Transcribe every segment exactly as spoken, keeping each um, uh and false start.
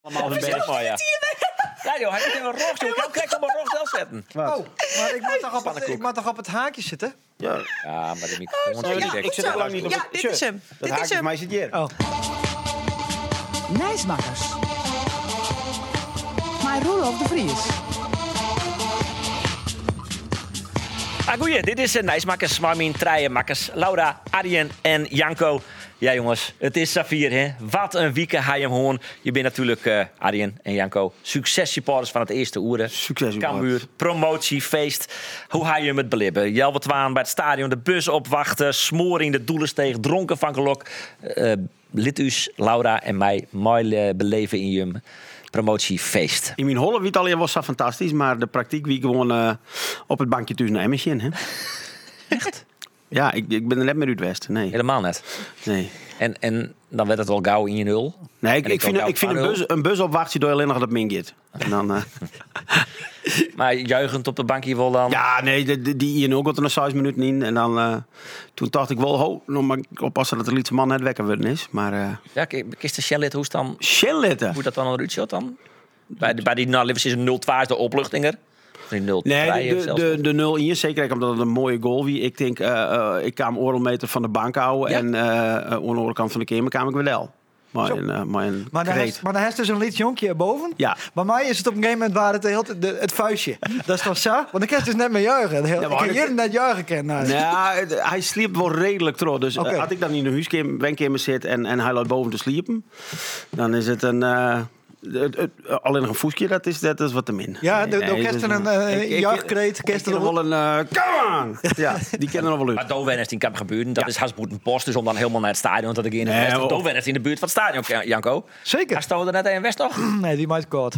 Allemaal een beetje. Ja. Ja joh, hij moet in een rog, joh. Ik kan hem op een rog zelf zetten. Wat? Oh, maar ik moet, toch op het, ik moet toch op het haakje zitten? Ja. Ja, maar de microfoon Oh, is ja, niet ik zit ook lang niet op Ja, het dit shirt. is hem. Dat Dit haakje is van hem. mij zit hier. Oh. Nijsmakkers. Maar Roelof de Vries. Ah, goeie, dit is uh, Nijsmakkers, maar mijn treienmakkers. Laura, Arjen en Janko. Ja jongens, het is Safir, hè. Wat een weekend hij hem hoorn. Je bent natuurlijk, uh, Arjen en Janko, successupporters van het eerste oeren. Succes, Cambuur, promotiefeest. Hoe ga je hem het beleven? Jelwe twaan bij het stadion, de bus opwachten, smoring, de doelensteeg, dronken van gelok. Uh, Litus, Laura en mij, mooi uh, beleven in je promotiefeest. In mijn holle wiet alweer was dat fantastisch, maar de praktijk wie gewoon uh, op het bankje tussen naar Emmertje, hè? Echt? Ja, ik, ik ben er net meer uit West. Nee. Helemaal net. Nee. En, en dan werd het wel gauw in je nul. Nee, ik, En ik vind, ook ik vind een gauw bus, een bus opwacht je door alleen nog dat min gaat. En dan, uh... Maar juichend op de bankje wel dan. Ja, nee, die, die, die Ian ook got er nog zes minuten in. En dan, uh, toen dacht ik wel, ho, nog maar oppassen dat de lietse man net wekker worden is. Maar, uh... Ja, kist de Shellit, hoe is dan? Shellitten. Hoe dat dan eruit ziet dan? Bij, de, bij die nou, is een nul twee is de opluchtinger. Die nul twee Nee, de, zelfs. de, de nul in, zeker omdat het een mooie goal wie. Ik denk, uh, uh, ik kan hem oorlmeter van de bank houden. Ja. En uh, uh, aan de andere kant van de kamer kwam ik wel wel. Maar Zo. een, uh, maar een Maar dan kreet. heeft maar dan heeft dus een lied jonkje erboven. Ja. Bij mij is het op een gegeven moment waar het, de hele tijd de, het vuistje. Dat is toch zo? Want ik heb dus net meer juichen. Heel, Ja, maar ik heb ik- hier net juichen kennen. Ja, het- hij sliep wel redelijk trouw. Dus uh, Oké. als ik dan in de huiskamer zit en, en hij laat boven te sliepen, dan is het een... Uh, het, het, alleen nog een voesje, dat is, dat is wat te min. Ja, de- de dus, orkesten uh, een, uh, ik- ik- juichkreet, Ik orkesten ken er wel een... Uh, come on! Ja, die kennen nog wel uit. Maar Dovenest in kan gebeuren. Dat Ja. is Hasboet een post. Dus om dan helemaal naar het stadion te gaan. Nee, Nee, hoor. Dovenest in de buurt van het stadion, Janko. Zeker. Hij stond er net in West toch? Nee, die maakt kort.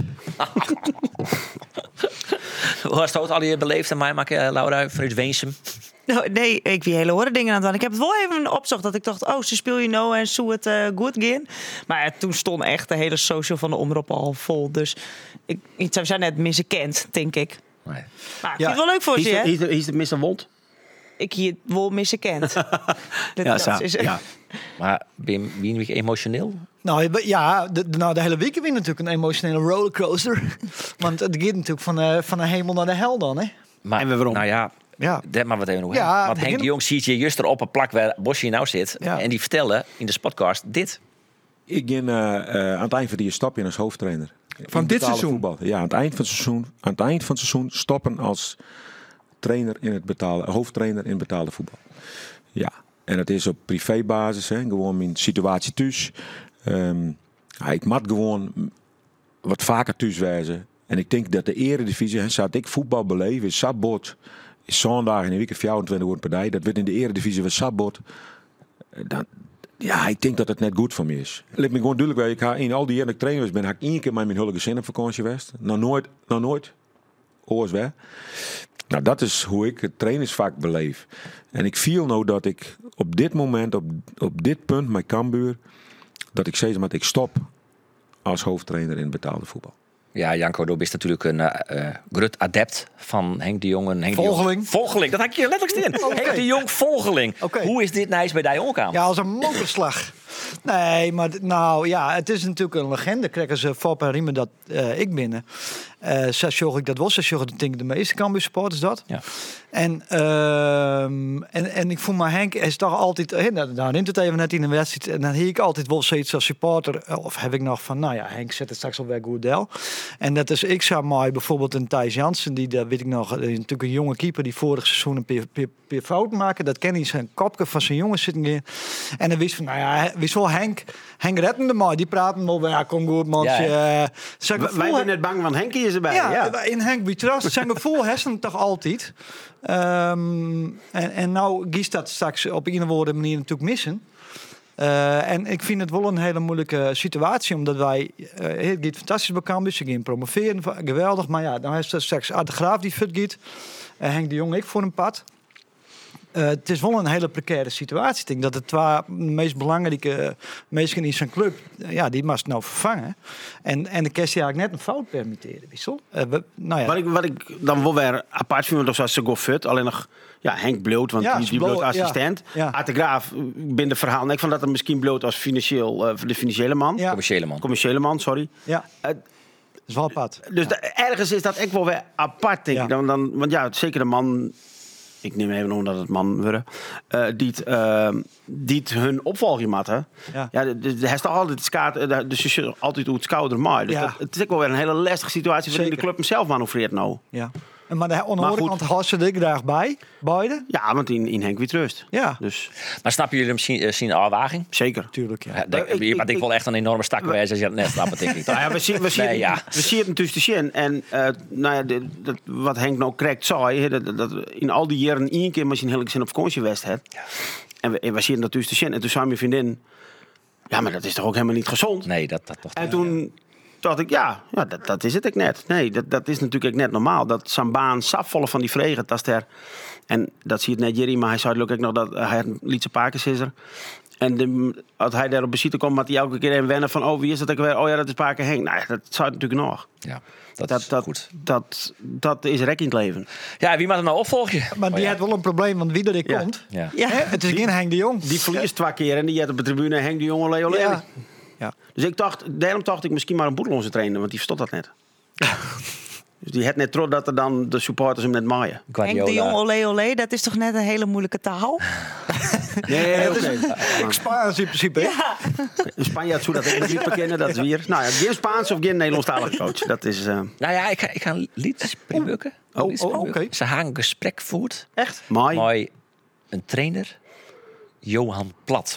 Hoe hast het al je beleefd en mij maken, Laura, vanuit Weensum? Nou, nee, ik wie hele horen dingen aan het doen. Ik heb het wel even opzocht dat ik dacht, oh, ze speel je nou en zo het uh, goed gaan. Maar ja, toen stond echt de hele social van de omroep al vol. Dus ik, ik zou zijn net missen kent, denk ik. Nee. Maar ik Ja. vind het wel leuk voor Hier ze, is hè? de, is de mister Wond. Ik hier wel missen kent. Dat, Ja, dat zo. is, Ja. Maar ben je wie een week emotioneel? Nou ja, de, de- nou, de hele week weer natuurlijk een emotionele rollercoaster. Want het gaat natuurlijk van, uh, van de hemel naar de hel dan, hè? Maar, En we waarom? Nou ja, Ja. dat maar wat even nog. Ja, hè. Want begin- Henk de Jong ziet je juist er op een plak waar Bosje nou zit. Ja. En die vertellen in de podcast dit. Ik ging uh, uh, aan het eind van die stap in als hoofdtrainer. Van In dit betaalde seizoen? Voetbal. Ja, aan het eind van het seizoen. Aan het eind van het seizoen stoppen als trainer in het betaalde, hoofdtrainer in betaalde voetbal. Ja, en het is op privébasis, hè, gewoon mijn situatie thuis. Um, ja, ik moet gewoon wat vaker thuis wijzen. En ik denk dat de eredivisie, hè, zat ik voetbal beleven, is Sabot, is zondag in een week vierentwintig uur per dag. Dat wordt in de eredivisie wat Sabot. Dan, ja, ik denk dat het net goed voor me is. Laat me gewoon duidelijk zijn, ik ga in al die jaren dat ik trainer ben, heb ik één keer met mijn hele gezin op vakantie geweest. Nog nooit, nog nooit. Oors weg. Nou, dat is hoe ik het trainersvak beleef. En ik viel nou dat ik op dit moment, op, op dit punt met Cambuur, dat ik steeds maar ik stop als hoofdtrainer in betaalde voetbal. Ja, Janko, du bent natuurlijk een uh, groot adept van Henk de Jong. En Henk Volgeling. De Jong. Volgeling, dat had ik je letterlijk in. Oké. Henk de Jong, volgeling. Oké. Hoe is dit nice bij die ook aan? Ja, als een mokerslag. Nee, maar d- nou ja, het is natuurlijk een legende. Krijgen ze Fop en Riemen dat uh, ik binnen. Uh, zes zorg ik dat was. Zes zorg ik denk ik de meeste Cambuur supporters dat. Ja. En, uh, en, en ik voel me Henk is toch altijd. He, nou, nou neemt het even net in de wedstrijd. En dan heb ik altijd wel zoiets als supporter. Of heb ik nog van, nou ja, Henk zet het straks al weer goed del. En dat is, ik zou maar bijvoorbeeld een Thijs Jansen. Die, dat weet ik nog, is natuurlijk een jonge keeper die vorig seizoen een paar, paar, paar fouten maken. Dat ken hij zijn kopje van zijn jongens zitten in. En dan wist van, nou ja, wist wel Henk. Henk reddende maar. Die praten wel, ja, kom goed man. Ja, Ja, Wij zijn net bang, want Henkie is erbij. ja, Ja. in Henk We Trust zijn gevoel hersenen toch altijd. Um, en, en nou giest dat straks op een of andere manier natuurlijk missen. Uh, en ik vind het wel een hele moeilijke situatie, omdat wij uh, het gaat fantastisch bij Cambuur, ze gaan promoveren, geweldig. Maar ja, dan is er straks Art de Graaf die fit gaat, uh, Henk de Jong ik voor een pad. Uh, het is wel een hele precaire situatie. Ik denk dat de twee meest belangrijke mensen in zijn club, ja, die mag nou vervangen. En, en de kerst eigenlijk net een fout permitteren, wissel. Uh, we, nou ja. Wat ik, wat ik dan wel weer apart vind, was zoals ze go fut, alleen nog ja, Henk Bloot, want ja, die, die bloot assistent. Ja, ja. Art de Graaf, binnen de verhaal. Ik vond dat er misschien bloot als financieel, uh, de financiële man. Ja. Commerciële man. Commerciële man, sorry. Ja. Uh, Dat is wel apart. Dus ja. de, ergens is dat echt wel weer apart, denk ja. ik. Dan, dan, want ja, zeker de man, ik neem even om dat het man worden, uh, die, het, uh, die het hun opvolging matten. Ja. Ja, de, de, de, hij staat altijd skaat, de, dus je altijd hoe het schouder maar. Dus Ja. dat, het is ook wel weer een hele lastige situatie waarin de club hem zelf manoeuvreert nou. Ja. En maar de andere kant houden ze er graag bij, beide. Ja, want in, in Henk weer trust. Ja. Dus Maar snappen jullie misschien uh, zien afwaging? zeker. Tuurlijk, ja. Ja, denk, ik- ik- maar ik ik- wil echt een enorme stak wijzen als je het net snapt, denk ik. Nou ja, we zien, we zien, Nee, ja. we zien het natuurlijk te zien. En uh, nou ja, de, dat, wat Henk nou correct zei, hè, dat, dat we in al die jaren één keer misschien heel zin op vakantie geweest hebben. En we, en we zien het natuurlijk te zien. En toen zei mijn vriendin, ja, maar dat is toch ook helemaal niet gezond? Nee, dat, dat toch. En toen dacht ik, ja, ja dat, dat is het ook net. Nee, dat, dat is natuurlijk ook net normaal. Dat zijn baan sapvolle van die vregen, dat is er. En dat zie je het net Jerry, maar hij zei ook nog dat hij een lietse paakjes is er. En de, als hij daar op visite komt, had hij elke keer even wennen van, oh, wie is dat ook weer? Oh ja, dat is Paken Henk. Nou ja, dat zou natuurlijk nog. Ja, dat, Dat, is dat, goed. dat, dat is rek in het leven. Ja, wie mag hem nou opvolgen? Maar Oh, die ja. heeft wel een probleem, want wie er ik Ja. komt. Ja. Ja. Hè, het is geen Henk de Jong. Die verliest twee keer en die had op de tribune Henk de Jonge Leo Lely. Ja. Ja. Dus ik dacht, daarom dacht ik misschien maar een boedelonze trainer, want die verstond dat net. Dus die had net trots dat er dan de supporters hem net maaien. Henk de Jong, olé olé, dat is toch net een hele moeilijke taal? Nee, oké. Ik Spaans in principe. hè? Een Spanjaard zou dat ik nog niet bekennen, dat is weer. Nou ja, geen Spaans of geen Nederlandstalige coach. Dat is... Uh, Nou ja, ik ga, ik ga een lied spreken. Oh, Lied oh, spreken. oké. Ze gaan een gesprek voert. Echt? mooi. Mooi. Een trainer. Johan Plat.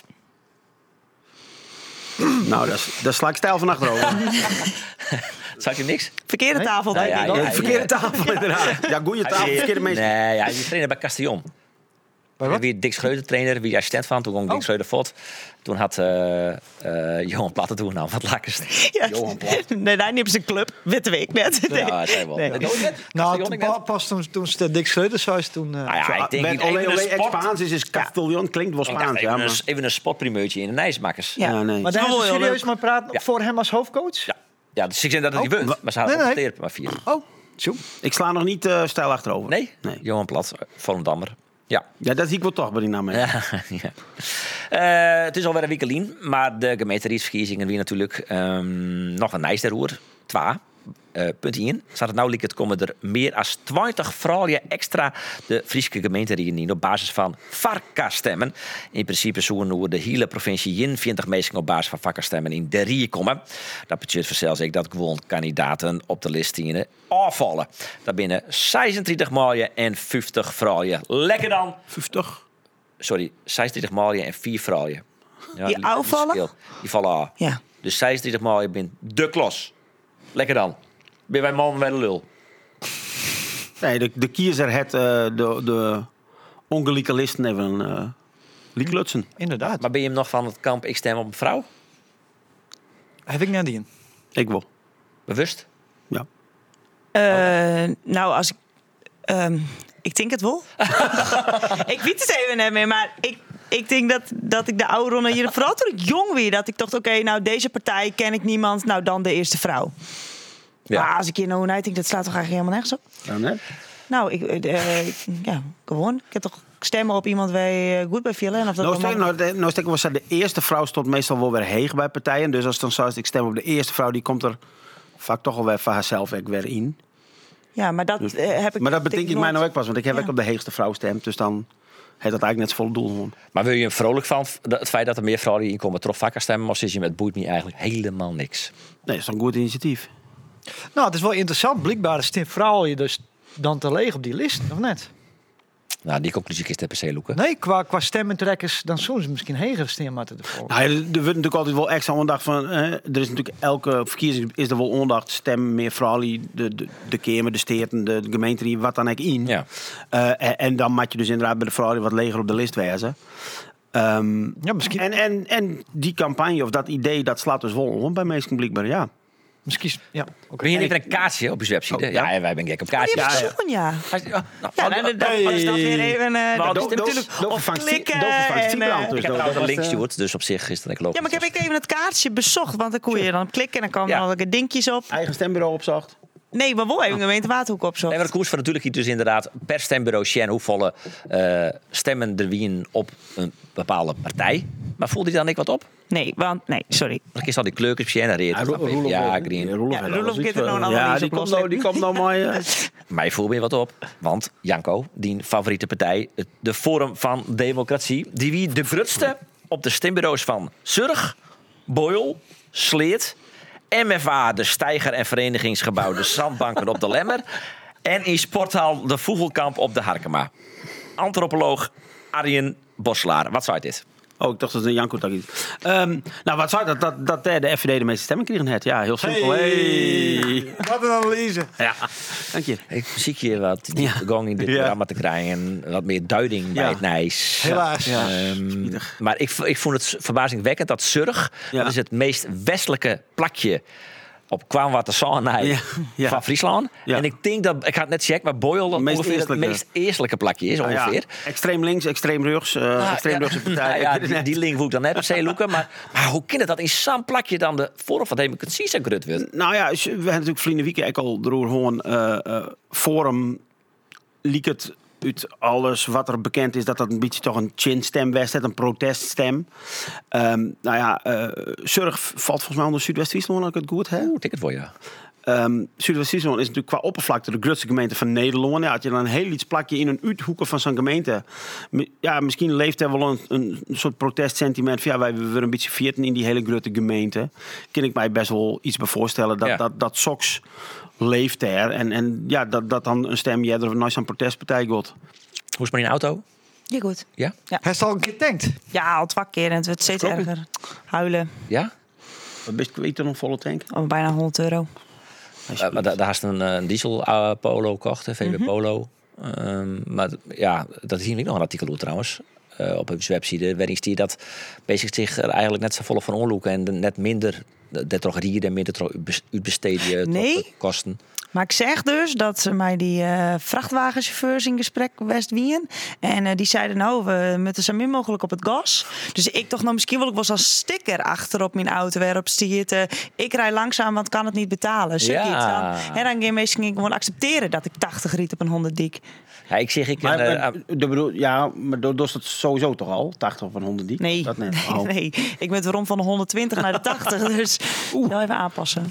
Nou, dat is- daar sla ik stijl van achterover. Zag je niks? Verkeerde Nee? tafel, denk Nou ja, ik. ja, Ja, verkeerde tafel inderdaad. Ja, goede tafel, verkeerde mensen. Nee, ja, hij is trainer bij Castillon. Bij wat? Wie Dick Schreuder trainer, wie assistent van. Toen ging Dick Oh. Schreuder fot. Toen had uh, uh, Johan Plat het toen nou wat lekkers. Ja. Johan Plat. Nee, daar neemt ze een club. Witte week net. Nee. Ja, dat zei wel. Nee. Dat doe je net. Nou, Castillon, toen, ik net. pa- pas toen, toen ze Dick Schreuder zei, toen... uh, Nou ja, ik denk Met niet olé even olé een sport. ex-Spaans is, is Castillon, klinkt wel Ik dacht Spaans. even, Ja, een, maar, even een sportprimeurtje in de Nijsmakers. Ja. ja, nee. maar daar Dat hebben is ze wel heel serieus maar praten Ja. voor hem als hoofdcoach? Ja, ja dus ik zeg dat het Oh, niet wint. wa- Maar ze hadden nee, nee. opgeteerd maar vier. Oh, zo. Ik sla nog niet uh, stijl achterover. Nee? Nee. Johan Plat, Volendammer. Ja. Ja, dat zie ik wel toch bij die naam. hè. Ja, ja. Uh, het is alweer een weekelien, maar de gemeenteraadsverkiezingen weer natuurlijk um, nog een nijs roer. Twa. Uh, punt één. Staat het nou liek het komen er meer dan twintig vrouwen extra de Friese gemeenteraden in op basis van varkenstemmen. In principe zullen we de hele provincie eenentwintig mensen op basis van varkenstemmen in de rie komen. Dat betekent voor zelfs ik dat gewoon kandidaten op de list in afvallen. Daar binnen zesentwintig mooie en vijftig vrouwen. Lekker dan! vijftig. Sorry, zesentwintig mooie en vier vrouwen. Ja, Die afvallen? Die vallen af. Ja. Dus zesentwintig mooie bent de klos. Lekker dan. Ben wij man bij de lul. Nee, de, de kiezer het uh, de, de ongelijke listen even uh, lieklutsen. Inderdaad. Maar ben je hem nog van het kamp ik stem op een vrouw? Heb ik net in. Ik wel. Bewust? Ja. Uh, nou, als ik... Um, ik denk het wel. Ik weet het even net meer, maar ik... Ik denk dat, dat ik de oude Ronne hier, vooral toen ik jong weer, dat ik dacht, oké, okay, nou deze partij ken ik niemand, nou dan de eerste vrouw. Ja. Maar als ik hier nou naar denk, dat slaat toch eigenlijk helemaal nergens op? Ja, net. Nou, ik, uh, ik, ja, gewoon. Ik heb toch stemmen op iemand waar je goed bij vielen. En of dat Nou, allemaal... steek, nou, nou steek, was dat de eerste vrouw stond meestal wel weer heeg bij partijen. Dus als het dan zo is, ik stem op de eerste vrouw, die komt er vaak toch al weer van haarzelf ook weer in. Ja, maar dat Dus, uh, heb ik... maar dat betekent ik mij nou nooit... ook pas, want ik heb Ja. ook op de heegste vrouw gestemd. Dus dan heeft dat eigenlijk net z'n volle doel gewoon. Maar wil je hem vrolijk van het feit dat er meer vrouwen in komen toch vaker stemmen? Of zit je met boeit me eigenlijk helemaal niks? Nee, dat is een goed initiatief. Nou, het is wel interessant. Blijkbaar is Tim Vrouwen je dus dan te leeg op die list, of net? Nou, die conclusie is het per se loeken. Nee, qua, qua stemmentrekkers, dan zullen ze misschien hegere stemmen ervoor. Nou, ja, er wordt natuurlijk altijd wel extra aandacht van. Eh, er is natuurlijk elke verkiezing is er wel aandacht. Stem meer vrouwen, de, de, de Kamer, de steden, de, de gemeente, wat dan ook in. Ja. Uh, en, en dan moet je dus inderdaad bij de vrouwen wat leger op de list wezen. Um, Ja, misschien. en, en, en die campagne of dat idee, dat slaat dus wel om bij mensen blijkbaar, ja. Misschien, ja. Oké. Ben je even een kaartje op je website? Oh, ja. ja. ja, wij ben gek op Die kaartjes. heb ik ja. zoeken, ja. Ja, nou, Ja, dan, dan, dan is dat weer even... Uh, Maar dat do- is do- natuurlijk do- op vervangt Sti- klikken. do vervangt en, Stiebrand eh, dus. ik heb dat trouwens een was, link, eh, Stuart, dus op zich is het ik loop. Ja, maar ik heb ik even het kaartje bezocht. Want dan kon je dan klikken en dan kwamen Ja. er allerlei dingetjes op. Eigen stembureau opzocht. Nee, maar wel even gemeente Waterhoek opzocht. Nee, maar de koers van natuurlijk dus inderdaad per stembureau Sjen hoeveel uh, stemmen er wien op een bepaalde partij. Maar voelde hij dan ik wat op? Nee, want... Nee, sorry. Dan is al die kleurtjes Sjen en reed. Ja, Roelof- Ja, green. Roelof Ja, heeft Roelof alles kent iets, er nog een eh, analyse Ja, die op komt los. nou, die komt nou maar... eh, Mij voel weer wat op, want Janko, die favoriete partij, het- de Forum van Democratie, die wie de grootste op de stembureaus van Zurich, Boyle, Sleet, M F A, de Steiger en Verenigingsgebouw, de Zandbanken op de Lemmer en in Sporthal de Vogelkamp op de Harkema. Antropoloog Arjen Boslaar, wat zei dit? Oh, ik dacht dat het een Janko is. Um, nou, wat zou dat, dat, dat eh, de F V D de meeste stemmen kregen net? Ja, heel simpel. Hey. Wat een analyse. Ja, dank je. Ik zie je wat Ja. gang in dit Ja. programma te krijgen en wat meer duiding bij Ja. het Nijs. Helaas. Ja. Ehm, maar ik, ik vond het verbazingwekkend dat Zurich, Ja. dat is het meest westelijke plakje op kwam wat de Saanij Ja, ja. van Friesland. Ja. En ik denk dat, ik ga het net checken, maar Boyle dat Meest ongeveer het eerlijke. meest eerlijke plakje is Nou ja, ongeveer. extreem links, extreem rechts, uh, Ah, extreem ja. rechtse partij. Nou ja, Ik weet het die, net. die link moet ik dan net per se loeken. Maar, maar hoe kan het dat in zo'n plakje dan de Forum van Democratie zo grut wordt? Nou ja, we hebben natuurlijk vrienden weekend ook al door gewoon uh, uh, Forum liek het uit alles wat er bekend is dat dat een beetje toch een chin-stem was, een proteststem. Um, nou ja, uh, Zurich valt volgens mij onder Zuidwest-Friesland, als ik het goed heb. Oeh, ticket voor je. Um, Zuidwest-Friesland is natuurlijk qua oppervlakte de grootste gemeente van Nederland. Ja, had je dan een heel iets plakje in een uithoeken van zo'n gemeente. Mi- Ja, misschien leeft er wel een, een soort protestsentiment van ja, wij willen een beetje veerten in die hele grote gemeente. Kan ik mij best wel iets bij voorstellen dat Ja. dat, dat Sox leeft er. En, en ja, dat, dat dan een stem jij er nooit zo'n protestpartij gaat. Hoe is het maar in de auto? Ja, goed. Ja? Hij is al een keer tankt. Ja, al twee keer en het werd steeds Klopt. erger. Huilen. Ja? Wat best weet er nog volle tank? Oh, bijna honderd euro. Uh, maar daar, daar is een, een diesel uh, Polo gekocht, hè, V W Mhm. Polo. Um, maar d- ja, dat is hier nog een artikel over trouwens. Uh, op hun website, waarin die dat bezig zich er eigenlijk net zo vol van onloeken en de- net minder dat toch rieden en minder toch uitbesteden Nee. kosten. Maar ik zeg dus dat ze mij die uh, vrachtwagenchauffeurs in gesprek West Wien. En uh, die zeiden nou, we moeten zo min mogelijk op het gas. Dus ik toch nou misschien wil ik wel zo'n sticker achter op mijn auto waarop stiert. Uh, ik rij langzaam, want kan het niet betalen. Zoiets. Ja. Dan, en dan ging mensen gewoon accepteren dat ik tachtig riet op een honderd dik. Ja, ik zeg, ik Maar, uh, maar, de bedoel, ja, maar dat is het sowieso toch al? tachtig of een honderd die? Nee, Dat net. nee, Oh. nee, ik ben erom van de honderdtwintig naar de tachtig. Dus wel even aanpassen.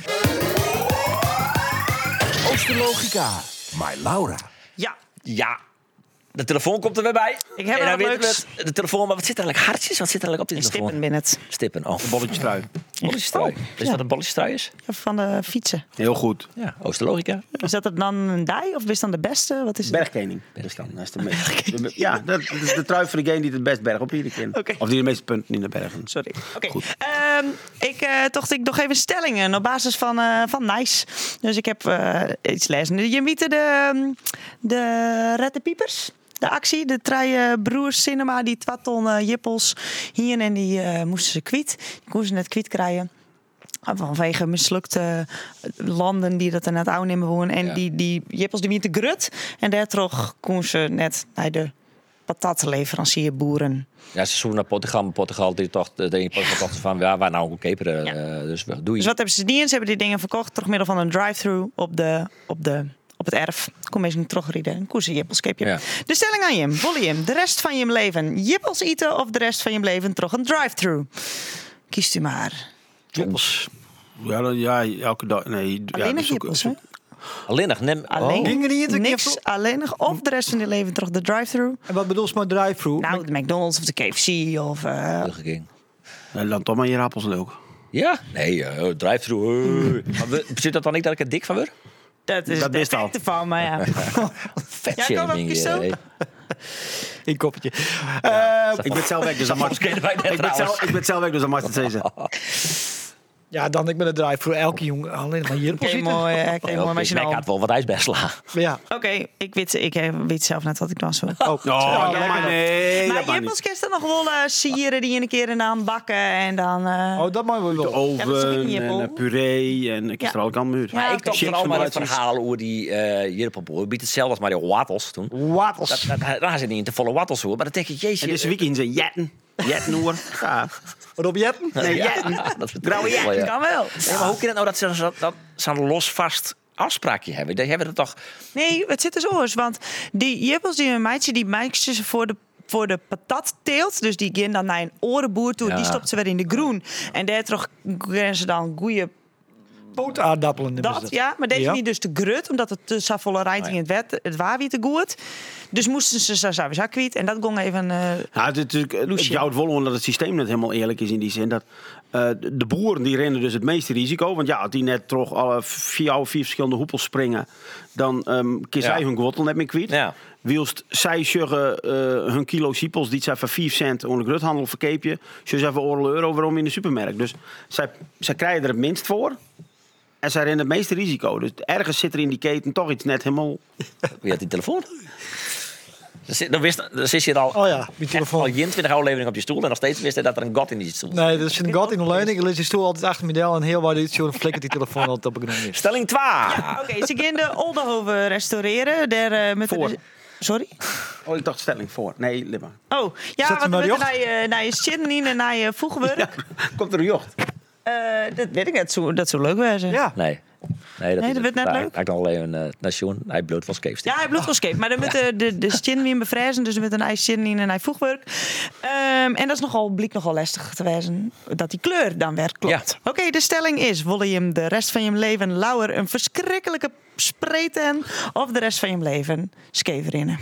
Oosterlogica. My Laura. Ja, ja, de telefoon komt er weer bij. Ik heb en er dan wat weten leuks. we het, de telefoon, maar wat zit er eigenlijk hartjes? Wat zit er eigenlijk op die telefoon? stippen binnen het. Stippen, oh. Bolletjes trui. Bolletjestrui. Oh, Is ja. dat een bolletjestrui is? Van de fietsen. Heel goed. Ja, Oosterlogica. Is dat het dan een dij of is dan de beste? Wat is het? Bergkening. Dus dan, dat is de meest, de- ja, dat is de trui voor degene die het best berg op iedere keer. Oké. Of die de meeste punten in de bergen. Sorry. Oké. Goed. Ehm, ik uh, dacht ik nog even stellingen op basis van, uh, van Nice. Dus ik heb uh, iets lezen. Je weet de, de Rette Piepers. De actie, de drie uh, broers Cinema, die twee ton uh, jippels hier en die uh, moesten ze kwijt. Die konden ze net kwijt krijgen. Vanwege mislukte landen die dat er net oude nemen wonen. En Ja. die, die jippels die weer te grut. En daardoor konden ze net naar de patatleverancier boeren. Ja, ze zoeken naar Portugal, maar Portugal die toch de de Portugal dacht van ja, waar nou ook caperen. Ja. Uh, dus we- doe je. Dus wat hebben ze gedaan? Ze hebben die dingen verkocht door middel van een drive-thru op, de, op, de, op het erf. Kom eens een terugrijden en koers jippels keepje. Ja. De stelling aan je, William. De rest van je leven jippels eten of de rest van je leven toch een drive-thru? Kiest u maar. Jippels. Ja, dan, ja, elke dag. Nee, Alleen ja, nog dus ook- jippels, hè? Alleen nog neem. Alleen. Oh. Dingen die je te Niks, keer- alleen nog. Of de rest van je leven toch de drive-thru? En wat bedoel je met drive-thru? Nou, de McDonald's of de K F C of... uh, Terugging. Ja, dan toch maar je rappels leuk. Ja? Nee, uh, drive-thru. Uh. Maar we- Betekent dat dan niet dat ik er dik van word? dat is Dat de wist al. effecten van, maar ja. Vet Ja, kom, shaming, wat is zo? eh. Een koppetje. Eh, Ik ben zelf weg, dus dan mag Soms kennen wij net ik ben trouwens. zelf, ik ben zelf weg, dus dan mag ik het zeggen. Ja, dan ik ben het draai voor elke jongen. Alleen maar hier Oké, mooi. eh, Oké, mooi. Maar Ik je had wel wat ijsbest slaan. Ja. Oké, ik weet, ik eh, weet zelf net wat ik dan zo. Oh, Oh, ja, ja, lekker maar dan. nee, Maar dat mag jippels niet. kerst er nog wel uh, sieren die je een keer in de hand bakken en dan. Uh, Oh, dat mag wel. De wel. Ja, dat is ook een oven jippel. en uh, puree en ik is Ja. er al kan muur. Ja, Maar ik oké. toch Chips vooral maar het tomaatjes. verhaal over die uh, Jirpelboer. Biedt hetzelfde als Mario Wattels toen. Wattels. Dat, dat, daar zit niet in te volle Wattels hoor. Maar dan denk ik, jezus. En deze weekend zijn jetten. Jetten hoor. Ja. Wat op jetten? Nee, jetten. dat Grauwe ja. jetten. kan wel. Nee, maar hoe kan het nou dat ze zo- dat zo'n los vast afspraakje hebben? Die hebben het toch... Nee, het zit er zo eens. Want die jippels die een meidje, die meisjes voor de voor de patatteelt, dus die gaan dan naar een orenboer toe, Ja. die stopt ze weer in de groen. En daar toch gaan ze dan goeie Pootaardappelen. hebben ze dat, ja. Maar deze Ja. niet dus te grut, omdat het te savolle rijdt in het wet, het waar weer te goed. Dus moesten ze zo zo kwijt en dat ging even. Uh, Ja, het, is natuurlijk, het Loesje. jouwt wel omdat het systeem net helemaal eerlijk is in die zin dat uh, de boeren die rennen dus het meeste risico. Want ja, als die net toch alle vier, vier verschillende hoepels springen, dan um, kun Ja. zij hun wortel net meer kwijt. Ja. Wilst zij zeggen uh, hun kilo siepels die zij voor vijf cent onder de gruthandel verkeepje, ze zijn voor oorlog euro waarom in de supermarkt. Dus zij, zij krijgen er het minst voor. En zij rennen het meeste risico. Dus ergens zit er in die keten toch iets net helemaal. Wie had die telefoon? Dan zit- Dan wist, dan zit je er al, Oh ja, die al telefoon. eenentwintig afleveringen op je stoel en nog steeds wist hij dat er een gat in die stoel zit. Nee, dat is een gat in de leuning. Ik lees die stoel altijd achter me del en heel waar dit zo flikkert die telefoon altijd op een grond is. Stelling twee. Oké, ze gaan de Oldenhoven restaureren. Daar, uh, met Voor. De, sorry? Oh, ik dacht stelling voor. Nee, Limma. Oh, ja, Zet want hem we naar moeten de naar je, naar je chin in en naar je voegwerk. Komt er een jocht? Uh, dat weet ik net, zo, dat zou leuk wezen. Ja. Nee. Nee, dat, Nee, is dat het. werd net Daar- leuk. Hij had nog alleen een uh, nation. Hij bloot van Skeefstil. Ja, hij bloed was maar dan moet de, de, de chin weer bevrijzen. Dus met een ijs chin in en hij voegwerk. Um, en dat is nogal, bliek nogal lastig te wijzen. Dat die kleur dan weer klopt. Ja. Oké, okay, de stelling is: wil je hem de rest van je leven lauwer een verschrikkelijke spreten of de rest van je leven skeverinnen?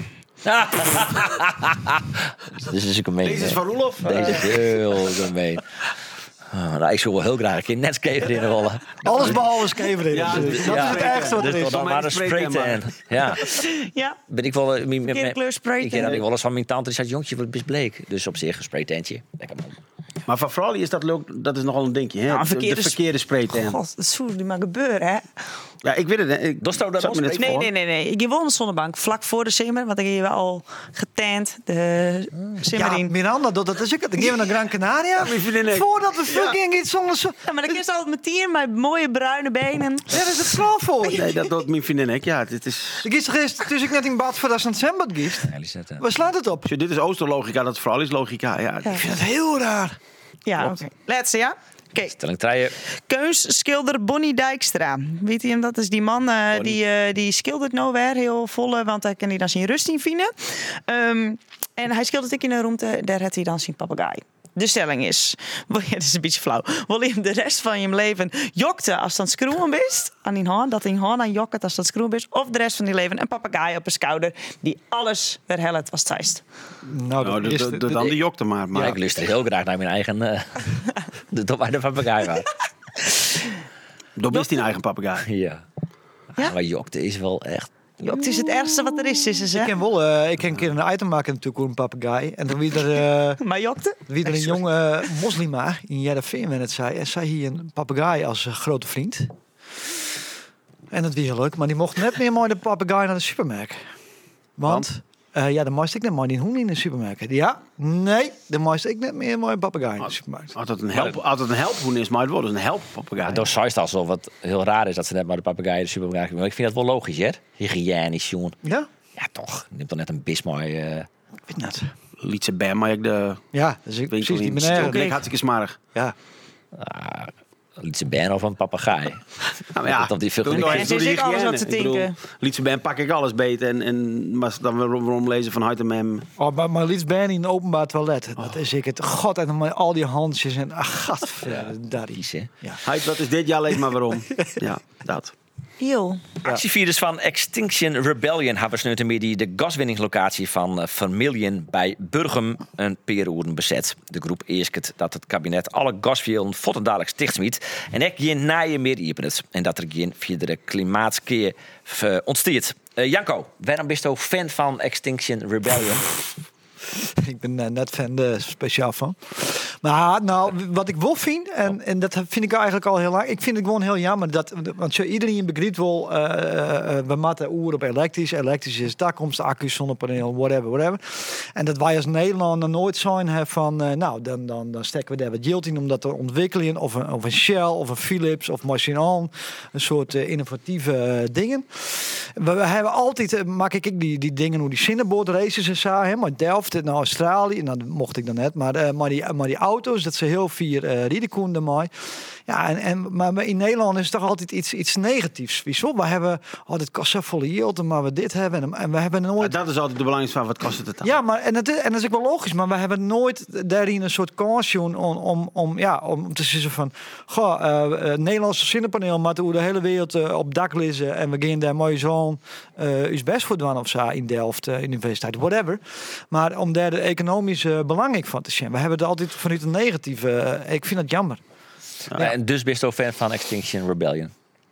Dit is een gemeen. Deze is hè. van Roelof. Deze is heel gemeen. Oh, nou, ik zou wel heel graag een keer net skaten in rollen. Alles behalve skeveren. Ja, dat dus- is ja. het ergste wat er Dus is. toch dan maar een spray tan. Ja, Ja, ben ik wel. eh, mijn- verkeerde mijn- kleur spray Ik ken dat tan. ik wel eens van mijn tante die zei: jongetje, wat is bleek. Dus op zich een spraytentje. Lekker man. Maar van Fraley is dat leuk, dat is nogal een dingetje. Hè? Nou, een De- verkeerde de verkeerde spraytan. God, dat zou die maar gebeuren, hè? Ja, ik weet het. hè. Ik Dat zou dan zat wel me net spraytan? voor. Nee, nee, nee, nee. Ik woon op de zonnebank vlak voor de simmer, want ik heb je wel al getant de Ja, simmer in. Miranda, dat, dat is ook. Dan gaan we naar Gran Canaria. Mijn vriendin ook. Voordat we fucking iets zonder zo. Ja, maar dan is altijd met tien met mooie bruine benen. Daar is het klaar voor. Nee, dat doet mijn vriendin ook. Ja, dit is... Ik is gisteren, dus ik net in bad voor dat een zwembad giest. Ja, Lisette. Waar slaat het op? Zo, dit is Oosterlogica, dat is Fraley's logica. Ja, Ik vind het heel raar. Ja, oké. Laatste, ja? Oké. Stelling treien. Kunstschilder Bonnie Dijkstra. Weet je hem? Dat is die man eh, die, eh, die schildert nou weer heel volle, want hij kan hij dan zijn rust in vinden. Um, en hij schildert ik in een ruimte, daar heeft hij dan zijn papegaai. De stelling is, wil je, dat is een beetje flauw, wil je hem de rest van je leven jokten als dat schroeven best aan die hand, dat hij hand aan jokt als dat schroeven best, of de rest van je leven een papegaai op een schouder die alles verhelpt was thuist. Nou, nou, dat dat, is dat, dat dan die jokte maar. maar Ja, ik luister heel graag naar mijn eigen. Uh, de top uit de papegaai was. Dob is die eigen papegaai. Ja. Ja? Maar jokte is wel echt. Jokt is het ergste wat er is, is ze. Ik ken wel, eh, ik ken een keer een item maken natuurlijk over een papegaai. En dan wie er, uh, Maar jokte? wie er een jonge moslima in Jereveen het zei. En zij hier een papegaai als uh, grote vriend. En dat was heel leuk. Maar die mocht net meer mooi de papegaai naar de supermarkt. Want, uh, ja, dan moest ik net mooi die hoen in de supermarkt. Ja, nee, dan moest ik net meer mooi papegaai in de supermarkt. Als het een help, als het een helphoen is, maar het wordt dus een helppapegaai. Door zei het alsof het heel raar is dat ze net maar de papegaai in de supermarkt hebben. Maar ik vind dat wel logisch, hè? Hygiënisch, jongen. Ja, Ja, toch. Neemt dan net een bismooi. Uh... ik weet net. Liet ze bij maar ik de Ja, dus ik winkel precies die in. meneer. Ook ik hartstikke smarig. Ja. Uh, liet ze ben of een papegaai. Nou, maar ja, Dat die veel doe gelijk nou is. even door Ze de is ook alles hygiëne. wat ze Ik bedoel, tinken. Lietse ben pak ik alles beter en, en maar dan weer waarom lezen van huid en mem. Oh, maar, maar liefst ben in een openbaar toilet. Dat is ik het. God, en dan maar al die handjes en ach, gat, daar is. Kies, hè? Huid, wat is dit? Ja, lees maar waarom. Ja, dat. Heel. Actievierders van Extinction Rebellion hebben sneutermiddag de gaswinningslocatie van uh, Vermilion bij Burgum een periode bezet. De groep eerst dat het kabinet alle gasvelden volledig stichtsmiet en er geen naaien meer opent. En dat er geen verdere klimaatkeer uh, ontsteert. Uh, Janko, waarom ben je ook fan van Extinction Rebellion? Ik ben uh, net fan er speciaal van. Maar nou, wat ik wel vind, en, en dat vind ik eigenlijk al heel lang, ik vind het gewoon heel jammer dat, want zo iedereen begrijpt wel, uh, uh, we moeten oer op elektrisch, elektrisch is toekomst, accu's, zonnepaneel, whatever, whatever. En dat wij als Nederlander nooit zijn hebben van, uh, nou, dan, dan, dan steken we daar wat geld in om dat te ontwikkelen, of een, of een Shell, of een Philips, of Machineon, een soort uh, innovatieve uh, dingen. We, we hebben altijd, uh, maak ik die, die dingen, hoe die Cinneboard races en zo, hè, maar Delft naar Australië, nou, dat mocht ik dan net, maar, uh, maar, die, maar die auto's, dat ze heel vier uh, rieden konden mooi. Ja, en, en, maar in Nederland is het toch altijd iets, iets negatiefs. Wieso? We hebben, oh, dit kost zo volle yield, maar we dit hebben. En, en we hebben nooit... Maar dat is altijd de belangrijkste van, wat kost het dan? Ja, maar en, het, en dat is ook wel logisch, maar we hebben nooit daarin een soort caution om, om, om, ja, om te zeggen van, goh, uh, uh, Nederlandse zonnepaneel, maar hoe de hele wereld uh, op dak liggen en we gaan daar mooi zo'n uh, is best voor doen of zo in Delft, uh, universiteit, whatever. Maar om daar de economische uh, belangrijk van te zien. We hebben het altijd vanuit een negatieve, uh, ik vind het jammer. Ja. Ja, en dus best wel fan van Extinction Rebellion.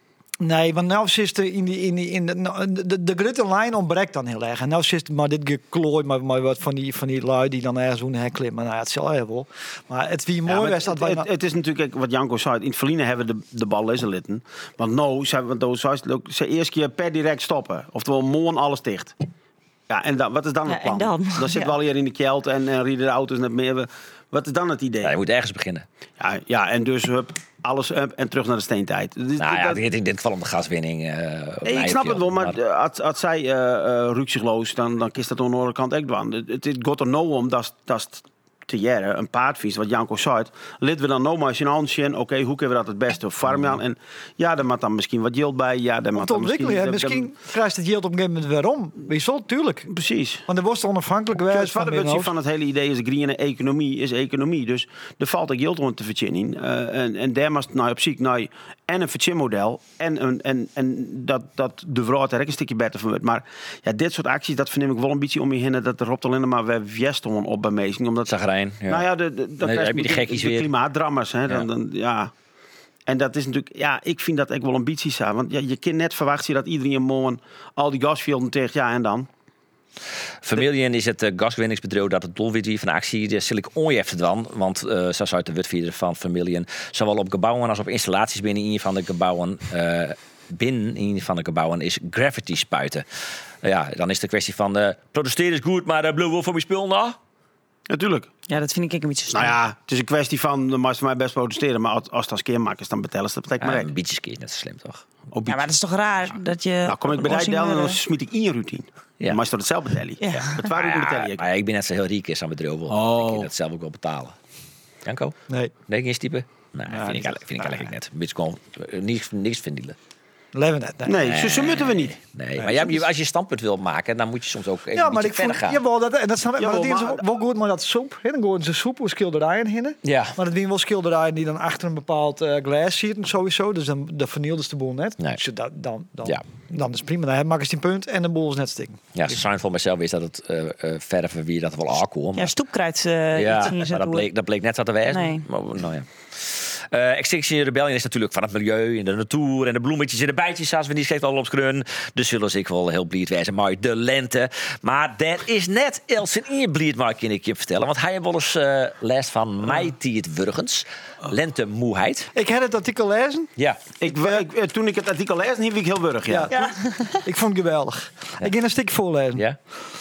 Nee, want nou zit er in die in die in de de, de, de grote lijn ontbreekt dan heel erg. En nou zit maar dit geklooid, maar, maar wat van die van die lui die dan ergens doen herklimmen. Maar nou, het zal heel wel. Maar het wie mooi ja, was dat het, wij. Het, het is natuurlijk wat Janko zei. In het verliezen hebben we de, de bal lezen litten. Want nou, ze hebben ze eerst keer per direct stoppen. Oftewel morgen alles dicht. Ja, en dan, wat is dan het Ja, plan? en dan? Dan zitten Ja. we al hier in de kelt en, en rijden de auto's net meer. Wat is dan het idee? Ja, je moet ergens beginnen. Ja, ja, en dus hup, alles up en terug naar de steentijd. Dus Nou ja, dat- dit- in dit geval om de gaswinning. Uh, Nee, ik snap het wel, maar uh, als, als zij uh, uh, rukzichtloos, dan, dan kist dat aan de andere kant ook doen. Het, het, het gaat er nou om dat dat te jaren, een paardvies, wat Janko zei. Laten we dan nou maar eens in oké, okay, hoe kunnen we dat het beste farmen? En ja, daar moet dan misschien wat yield bij. Ja, daar Om moet te dan ontwikkelen, misschien, ja, dat- misschien krijgt het yield op een gegeven moment weer om. Wieso? Tuurlijk. dat- Precies. Want er wordt onafhankelijk Het geweest van vaderwutje Midden-Oosten. van het hele idee is green economie is economie. Dus er valt ook geld rond te verdienen. Uh, en, en daar moest nou op zich nou en een verdienmodel en, een, en, en dat, dat de vrouw er ook een stukje beter van wordt. Maar ja, dit soort acties, dat vind ik wel een beetje om je heen dat er ropt alleen maar weer viestoren op bij meesten. Omdat Zagrijn. Ja. nou ja, de, de, dan Nee, krijg heb je die de- gekkies de weer. klimaatdrammers. Hè, dan, Ja. dan, ja. En dat is natuurlijk, ja, ik vind dat echt wel ambities zijn. Want ja, je kunt net verwachten dat iedereen morgen al die gasvelden tegen, ja, en dan? Vermilion is het uh, gaswinningsbedrijf dat het doelwit wie van de actie. Daar zal ik onjeft dan, want uh, zo zou de wetvier van Vermilion zowel op gebouwen als op installaties binnen een van de gebouwen. Uh, binnen een van de gebouwen is gravity spuiten. Uh, ja, dan is de kwestie van uh, protesteren is goed, maar uh, blue wolf voor mijn spul nou. Natuurlijk. Ja, dat vind ik een beetje snel. Nou ja, het is een kwestie van, dan mag ze mij best protesteren. Maar als, als het als keermakers dan betellen ze, dat betekent Ja, maar een echt. beetje skiën, net zo slim toch? Op Ja, maar dat is toch raar dat je... nou, kom ik bij een die delen en dan opziener- smiet ik in je routine. Ja. Ja. Maar is dat het zelf betalen? Ja. Het waren Ja, ook betalen. maar ik ben net zo heel riek is aan bedrijf. Oh. Ik kan dat zelf ook wel betalen. Janko? Nee, Nee, geen type? Nee, Ja, vind, ik, niet- eigenlijk- vind ik eigenlijk net. Beetje gewoon uh, niks, niks vinden. leven net. Nee. Nee, zo, zo moeten we niet. Nee, maar ja, als je standpunt wil maken, dan moet je soms ook even Ja, een maar beetje ik verder vond, gaan. jawel, dat, en dat snap ik, maar Jawel, dat is maar- wel goed, maar dat soep, hè, dan gooien ze soep of schilderijen in. Ja. Maar het zijn wel schilderijen die dan achter een bepaald uh, glas zitten sowieso, dus dan de vernielde de boel net. Nee. Dus dat, dan, dan, Ja. dan is het prima. Dan maken ze die punt en de boel is net stikken. Ja, ze zijn voor mezelf is dat het uh, uh, verven wie dat wel aankomt. Ja, stoepkruid uh, Ja, iets in je maar zet dat doen. bleek, dat bleek net zo te wijzen. Nee. Maar, nou ja. Uh, Extinction Rebellion is natuurlijk van het milieu en de natuur en de bloemetjes en de bijtjes, zoals we die schreef al op scrun. Dus zullen ze ik wel heel blied wezen, maar de lente. Maar daar is net Elsen in je blied, maar kan ik je vertellen. Want hij heeft wel eens uh, les van mij die het wurgens. Lentemoeheid. Ik heb het artikel lezen. Ja. Ik, ik, eh, toen ik het artikel lees, hief ik heel burg. Ja. Ja. Ik vond het geweldig. Ik ga een stukje voorlezen. Ja.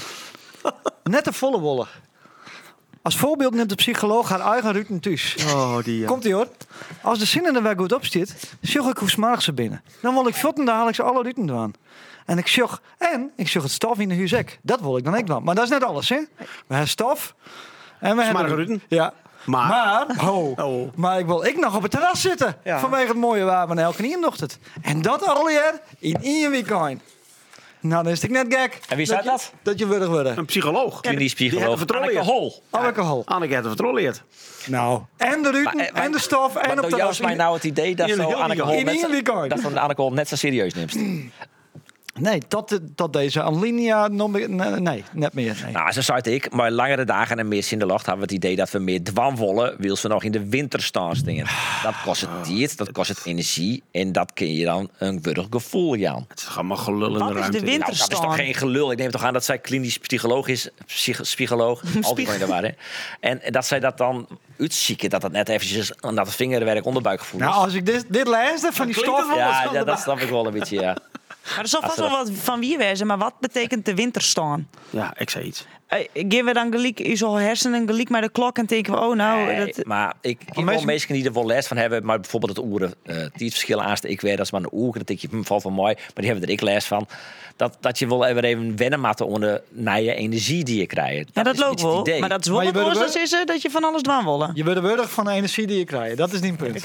Net een volle wolle. Als voorbeeld neemt de psycholoog haar eigen ruiten thuis. Oh, die. Ja. Komt ie hoor. Als de zin er weer goed op zit, zorg ik hoe smarig ze binnen. Dan wil ik fotten, dan haal ik ze alle ruiten doen. En ik zorg, en ik zorg het stof in de huisek. Dat wil ik dan ook doen. Maar dat is net alles, hè? We hebben stof. En we hebben ruiten. Ja. Maar- Maar, oh, Oh. maar ik wil ik nog op het terras zitten. Ja. Vanwege het mooie waar van elke het. En dat alweer in één weekend. Nou, dan is het net gek. En wie zei je- dat? Dat je würdig worden. Een psycholoog. Klinisch Die psycholoog. heeft het vertrolleerd. Anneke Hol. Alcohol. Anneke heeft het vertrolleerd. Nou. En de ruiten, Maar, eh, maar- en de stof, en Wat op nou de juist mij nou het idee dat in zo heel Anneke weekend. Hol In net één zo- weekend. dat van de Anneke Hol net zo serieus neemt. Nee, tot, tot deze alinea nog meer- nee, nee, net meer. Nee. Nou, zo zei ik, maar langere dagen en meer in de lucht hebben we het idee dat we meer dwam willen, wil ze nog in de winter staan stingen. Dat kost het tijd, dat kost het energie en dat kun je dan een wurg gevoel, Jan. Het is allemaal gelul in Wat de is de ruimte. winter- Nou, dat is toch geen gelul. Ik neem toch aan dat zij klinisch psycholoog is, psych- psycholoog, altijd gewoon daar waren. En dat zij dat dan uitzieken, dat het net eventjes aan dat vingerwerk onderbuikgevoel is. Nou, als ik dit, dit lees van die klinkt het stof... wel ja, wat ja, dat snap ik wel een beetje, ja. Maar er zal vast Als wel er- wat van wie wezen, maar wat betekent de winter staan? Ja, ik zei iets. Eh, Geven we dan gelijk in zo'n hersenen gelijk maar de klok en denken we, oh nou... Nee, dat, maar ik ken wel mensen- mensen die er wel les van hebben, maar bijvoorbeeld het oeren, uh, die verschillen aanste ik weer, dat is maar een oer, dat denk je, hm, valt wel mooi, maar die hebben er ik les van. Dat, dat je wel even even wennen matten onder nieuwe energie die je krijgt. ja, dat is loopt iets het wel. idee. Maar dat is wel Maar je wat wil er oorzaak wel- is eh, dat je van alles dwaan willen. Je wordt wurg van de energie die je krijgt. Dat is niet een punt.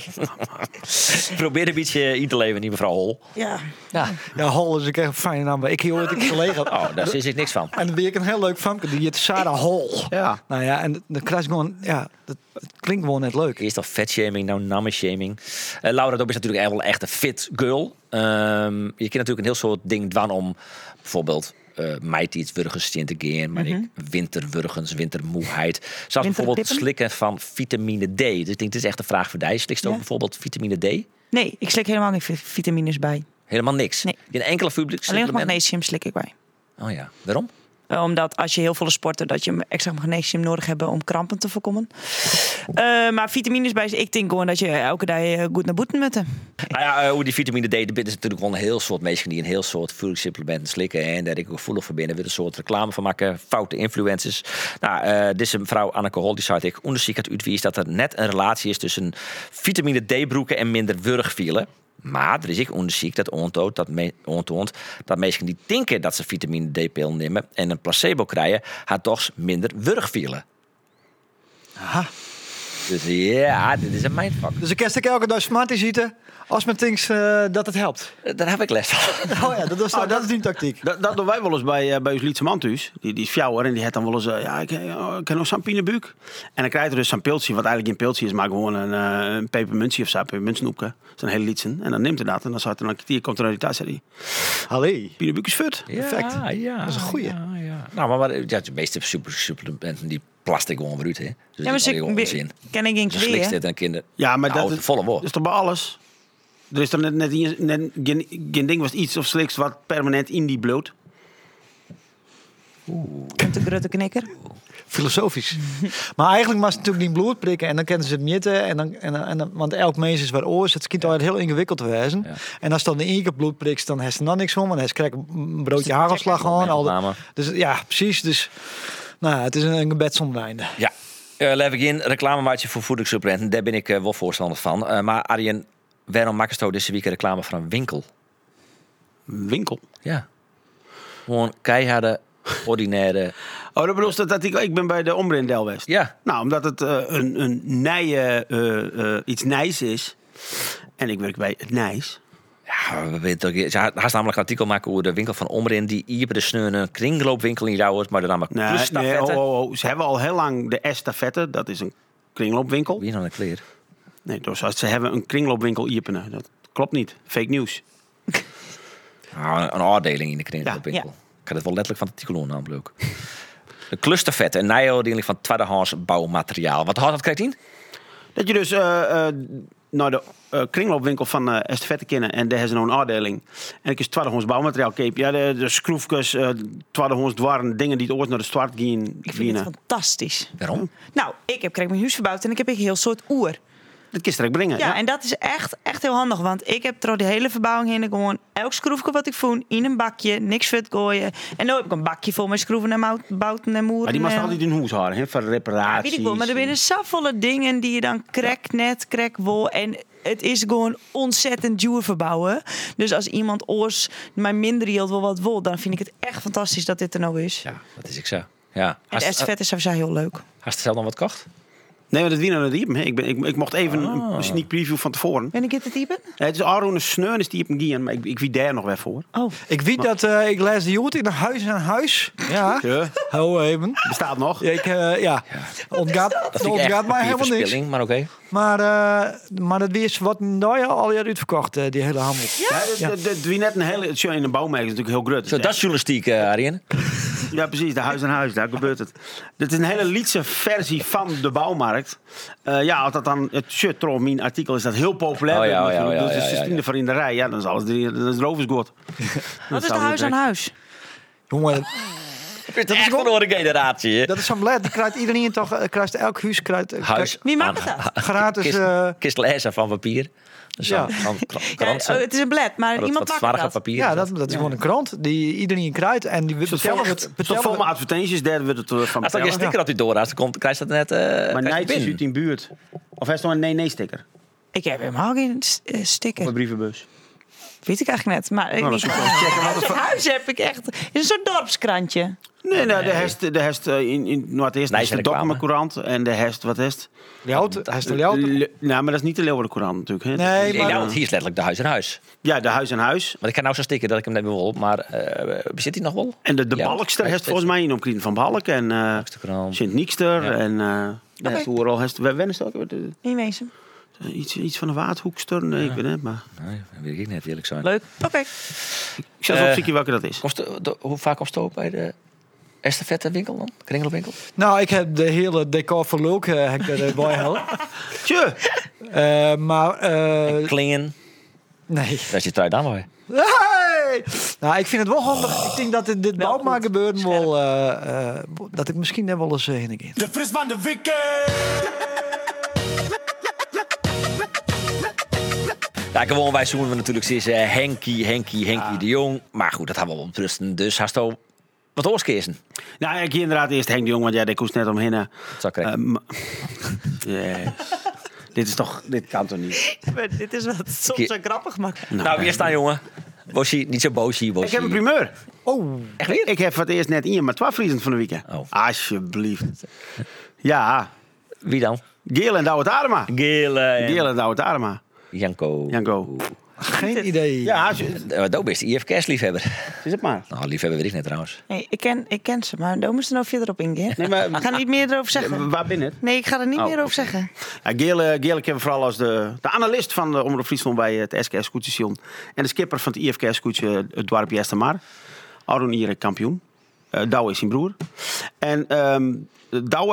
Probeer een beetje in te leven, die mevrouw Hol. Ja. Ja. Ja, Hol is ook echt een fijne naam. Ik hier ooit een collega. Oh, daar zie ik niks van. En dan ben ik een heel leuk famke. Die heet Sarah Hol. Ja. Nou ja, en dan krijg je gewoon... Ja, dat, het klinkt gewoon net leuk. Eerst al vetshaming, nou nammeshaming. Uh, Laura Dob is natuurlijk echt wel echt een fit girl. Um, je kunt natuurlijk een heel soort ding doen om bijvoorbeeld uh, meitiets wurgens te gaan, maar ik winterwurgens, wintermoeheid. Zoals bijvoorbeeld het slikken van vitamine D. Dus ik denk, dit is echt een vraag voor jou. Slikst je ook Ja. bijvoorbeeld vitamine D? Nee, ik slik helemaal geen vi- vitamines bij. Helemaal niks. Nee. Geen enkele publiek. Alleen nog magnesium slik ik bij. Oh ja, waarom? Uh, omdat als je heel veel sporten, dat je extra magnesium nodig hebt om krampen te voorkomen. Uh, maar vitamines bij, ik denk gewoon dat je elke dag uh, goed naar boeten moet. Nou ja, uh, hoe die vitamine D, er is natuurlijk wel een heel soort mensen die een heel soort voedingssupplementen slikken en daar ik ook gevoelig voor binnen, weer een soort reclame van maken, foute influencers. Nou, uh, dit is een mevrouw Anneke Hol, die zei ik, onderzoek het uitwijst dat er net een relatie is tussen vitamine D-broeken en minder wurgvielen. Maar er is ook onderzoek dat aantoont dat, me, aantoont dat mensen die denken dat ze vitamine D-pil nemen en een placebo krijgen, haar toch minder wurgvielen. Aha. Dus ja, dit is een mindfuck. Dus ik kerst elke dag smarties eten als men denkt uh, dat het helpt. Daar heb ik les van. Oh ja, dat is, Oh, dat is die tactiek. Dat, dat doen wij wel eens bij, uh, bij ons Lietse man thuis. Die, die is fjouwer en die heeft dan wel eens... Uh, ja, ik, uh, ik heb nog sampinebuuk. En dan krijg je dus zo'n pilsje, wat eigenlijk geen pilsje is, maar gewoon een, uh, een pepermuntje of zo, een pepermuntsnoepje. Dat is een hele Lietsen. En dan neemt hij dat en dan staat er een kwartier, komt er naar die thuis. Zei Allee. Pinebuuk is fut. Perfect. Ja, ja, Dat is een goeie. Ja, ja. Nou, maar wat, ja, de meeste super supplementen die plastic gewoon weer uit, hè. Dus Ja, maar die ze gewoon onzin. ken ik geen Ze slikst kleren. dit en kinder. Ja, maar Nou, dat het volle woord. dat is toch bij alles? Er is toch net, net, net, net geen, geen ding was iets of sliks wat permanent in die bloed. Komt de grote knikker. Filosofisch. Maar eigenlijk was het natuurlijk niet bloed prikken en dan kennen ze het mitten. En dan, en, dan- en dan, want elk mens is waar oors. Het schiet altijd heel ingewikkeld te wezen. Ja. En als dan de één keer bloed prikt, dan heeft ze dan niks om. Want hij krijgt een broodje hagelslag gewoon. Al de- Namen. dus ja, precies. Dus nou, ja, het is een, een gebed zonder einde. Ja. Uh, Leef ik in, reclamemaatje voor voedingssupplementen. Daar ben ik uh, wel voorstander van. Uh, maar Arjen, waarom maken ze deze week reclame van een winkel? Winkel. Ja. Gewoon keiharde, ordinaire... Oh, dat bedoelt dat ik, ik ben bij de Ombre in Delwest. Ja. Nou, omdat het uh, een, een nije, uh, uh, iets nijs is. En ik werk bij het Nijs. Ja, we weten ook, ze had namelijk een artikel maken over de winkel van Omrin. Die hier bij de sneu een kringloopwinkel in Jouwers, maar dan namelijk Nee, plus nee, stafetten. oh, oh, oh. Ze hebben al heel lang de estafette. Dat is een kringloopwinkel. Wie nou een kleer? Nee, dus ze hebben een kringloopwinkel Iepenen. Dat klopt niet. Fake nieuws. Ah, een afdeling in de kringloopwinkel. Ja, Ik had het wel letterlijk van het artikel namelijk ook. De clustervetten, een nijafdeling van tweedehands bouwmateriaal. Wat houdt dat krijgt in? Dat je dus uh, uh, naar de uh, kringloopwinkel van uh, estafette kennen. En daar hebben ze nou een afdeling. En ik is tweedehands bouwmateriaal keep. Ja, de, de schroefjes, uh, tweedehands dwarren, dingen die het ooit naar de start gaan. Ik vind het fantastisch. Waarom? Nou, ik heb kreeg mijn huis verbouwd en ik heb een heel soort oer. Dat kun je direct brengen. Ja, Ja, en dat is echt, echt heel handig. Want ik heb door de hele verbouwing heen gewoon elk schroefje wat ik voel in een bakje, niks vet gooien. En nu heb ik een bakje vol met schroeven en mout- bouten en moeren. Maar die mag en- altijd in huis houden, hè, voor reparaties. Weet ik wel, maar er zijn zoveel dingen die je dan krek net, krek wol. En het is gewoon ontzettend duur verbouwen. Dus als iemand oors maar minder hield wel wat wol, dan vind ik het echt fantastisch dat dit er nou is. Ja, dat is ik zo. Ja. En de Hast estafette is sowieso heel leuk. Hast je zelf nog wat kocht? Nee, maar dat wie nou het diepen. Ik, ben, ik, ik mocht even oh. een sneak preview van tevoren. Ben ik het diepen? Ja, het is Aron een sneur is diepen gaan, maar ik, ik wie daar nog weer voor. Oh. Ik weet dat, uh, ik lees de Joet in Huis aan Huis. Ja, ja. Hou even. Bestaat nog. Ja, ik, uh, ja. ontgaat, Dat ontgaat mij helemaal niks. Maar oké. Okay. Maar, uh, maar dat weer wat nou ja, al jaar uitverkocht, uh, die hele handel. Ja, ja. Het is net een hele, het in de bouwmerk is natuurlijk heel groot. Zo, dat is journalistiek, uh, Arjen. Ja, precies. De Huis aan Huis, daar gebeurt het. Dit is een hele liedse versie van de bouwmarkt. Uh, ja, als dat dan het shirt trouw mijn artikel is dat heel populair. Oh, ja, oh, ja, oh, ja, dus ja, de ja, zestiende ja. voor in de rij. Ja, dan is alles drie, dan is het roversgoed. Wat is de Huis aan Huis? Jongen, dat is echt een andere generatie. Hè? Dat is zo'n blad. Die krijgt iedereen toch, uh, krijgt elk huis krijgt, uh, Huis. Wie maakt dat? gratis. Kist, uh, kist lezen van papier. Dus ja. van, van Ja, oh, het is een blad, maar dat, iemand wat maakt dat. papier. ja, dat, dat is gewoon een krant die iedereen krijgt. En die betellen het. Zo vol met advertenties, daar wordt het uh, van Als er geen sticker op die doorraast, dan komt, krijg je dat net. Uh, maar Nijts is uit in buurt. Of hij is nog een nee-nee-sticker? Ik heb helemaal geen uh, sticker. Of een brievenbus? Weet ik eigenlijk net. Maar Nou, niet. dat is wel checken, Huis aan Huis heb ik echt. Het is een soort dorpskrantje. Nee, nou, de hest, de hest uh, in, in nou, het eerste Nee, is de reclame. Dokkumercourant en de hest, wat is het? Leeuwt, hij is de Leeuwt. Le- Nou, maar dat is niet de Leeuwardencourant natuurlijk. Hè? Nee, Nee, maar- nou, hier is letterlijk de Huis aan Huis. Ja, de Huis aan Huis. Maar ik kan nou zo stikken dat ik hem net wil, maar uh, bezit hij nog wel? En de, de Ja, Balkster hij heeft is- volgens mij in omkring van Balk en uh, Balksterkrant. Sint-Niekster Ja. en uh, de hest overal hest. Waar is het ook? Uh, Niet wezen. Iets, iets van de Waardhoekster? Nee, ik weet het, maar Nee, dat weet ik niet, eerlijk zijn. Leuk. Oké. ik zal eens Eh, opzoeken welke dat is. Kost, de, hoe vaak kost het ook bij de estafette winkel dan? Kringelwinkel? Nou, ik heb de hele decor voor leuk uh, heb ik erbij gehaald. Tje! Uh, maar, uh, Klingen, nee. daar zit hij dan bij. Hey! Nou, ik vind het wel handig. Ik denk dat dit, dit Wel bouwmaak goed. gebeuren wel, uh, uh, dat ik misschien net wel eens uh, heen ga. De fris van de weekend. Ja, gewoon wij zoeken we natuurlijk steeds uh, Henkie, Henkie, Henkie de Jong. Maar goed, dat hebben we wel oprusten. Dus hast je wat oorskeren. Nou, ik hier inderdaad eerst Henk de Jong, want ja, daar koest net omheen. Uh, Zou ik krijgen. ma- yes. Dit is toch, dit kan toch niet? Maar dit is wat soms zo grappig maakt. Nou, wie staan jongen? Bosie, niet zo bosie, bosie. Ik heb een primeur. Oh, Echt weer? Ik heb voor het eerst net in, maar twaalf vrienden van de weekend. Oh. Alsjeblieft. Ja, Wie dan? Geel en Douwe Adema. Gele en Geel en Douwe Adema. Janko. Janko. geen idee. Ja, als je- Uh, Doop is de I F K-liefhebber. is het maar. Nou, liefhebber weet ik net trouwens. Nee, ik, ken, ik ken ze, maar daar moesten we nog verder op ingaan. Nee, maar, Ik ga er niet meer over zeggen. waar ben het? Nee, ik ga er niet Oh, meer over oké. zeggen. Ja, Geel, eh, Geel, ik heb vooral als de, de analist van de Omroep Friesland bij het S K S-scootjestation. En de skipper van het I F K-scootje, het dorpje Estermar. Aron Iere kampioen. Uh, Douwe is zijn broer. En um, Douwe,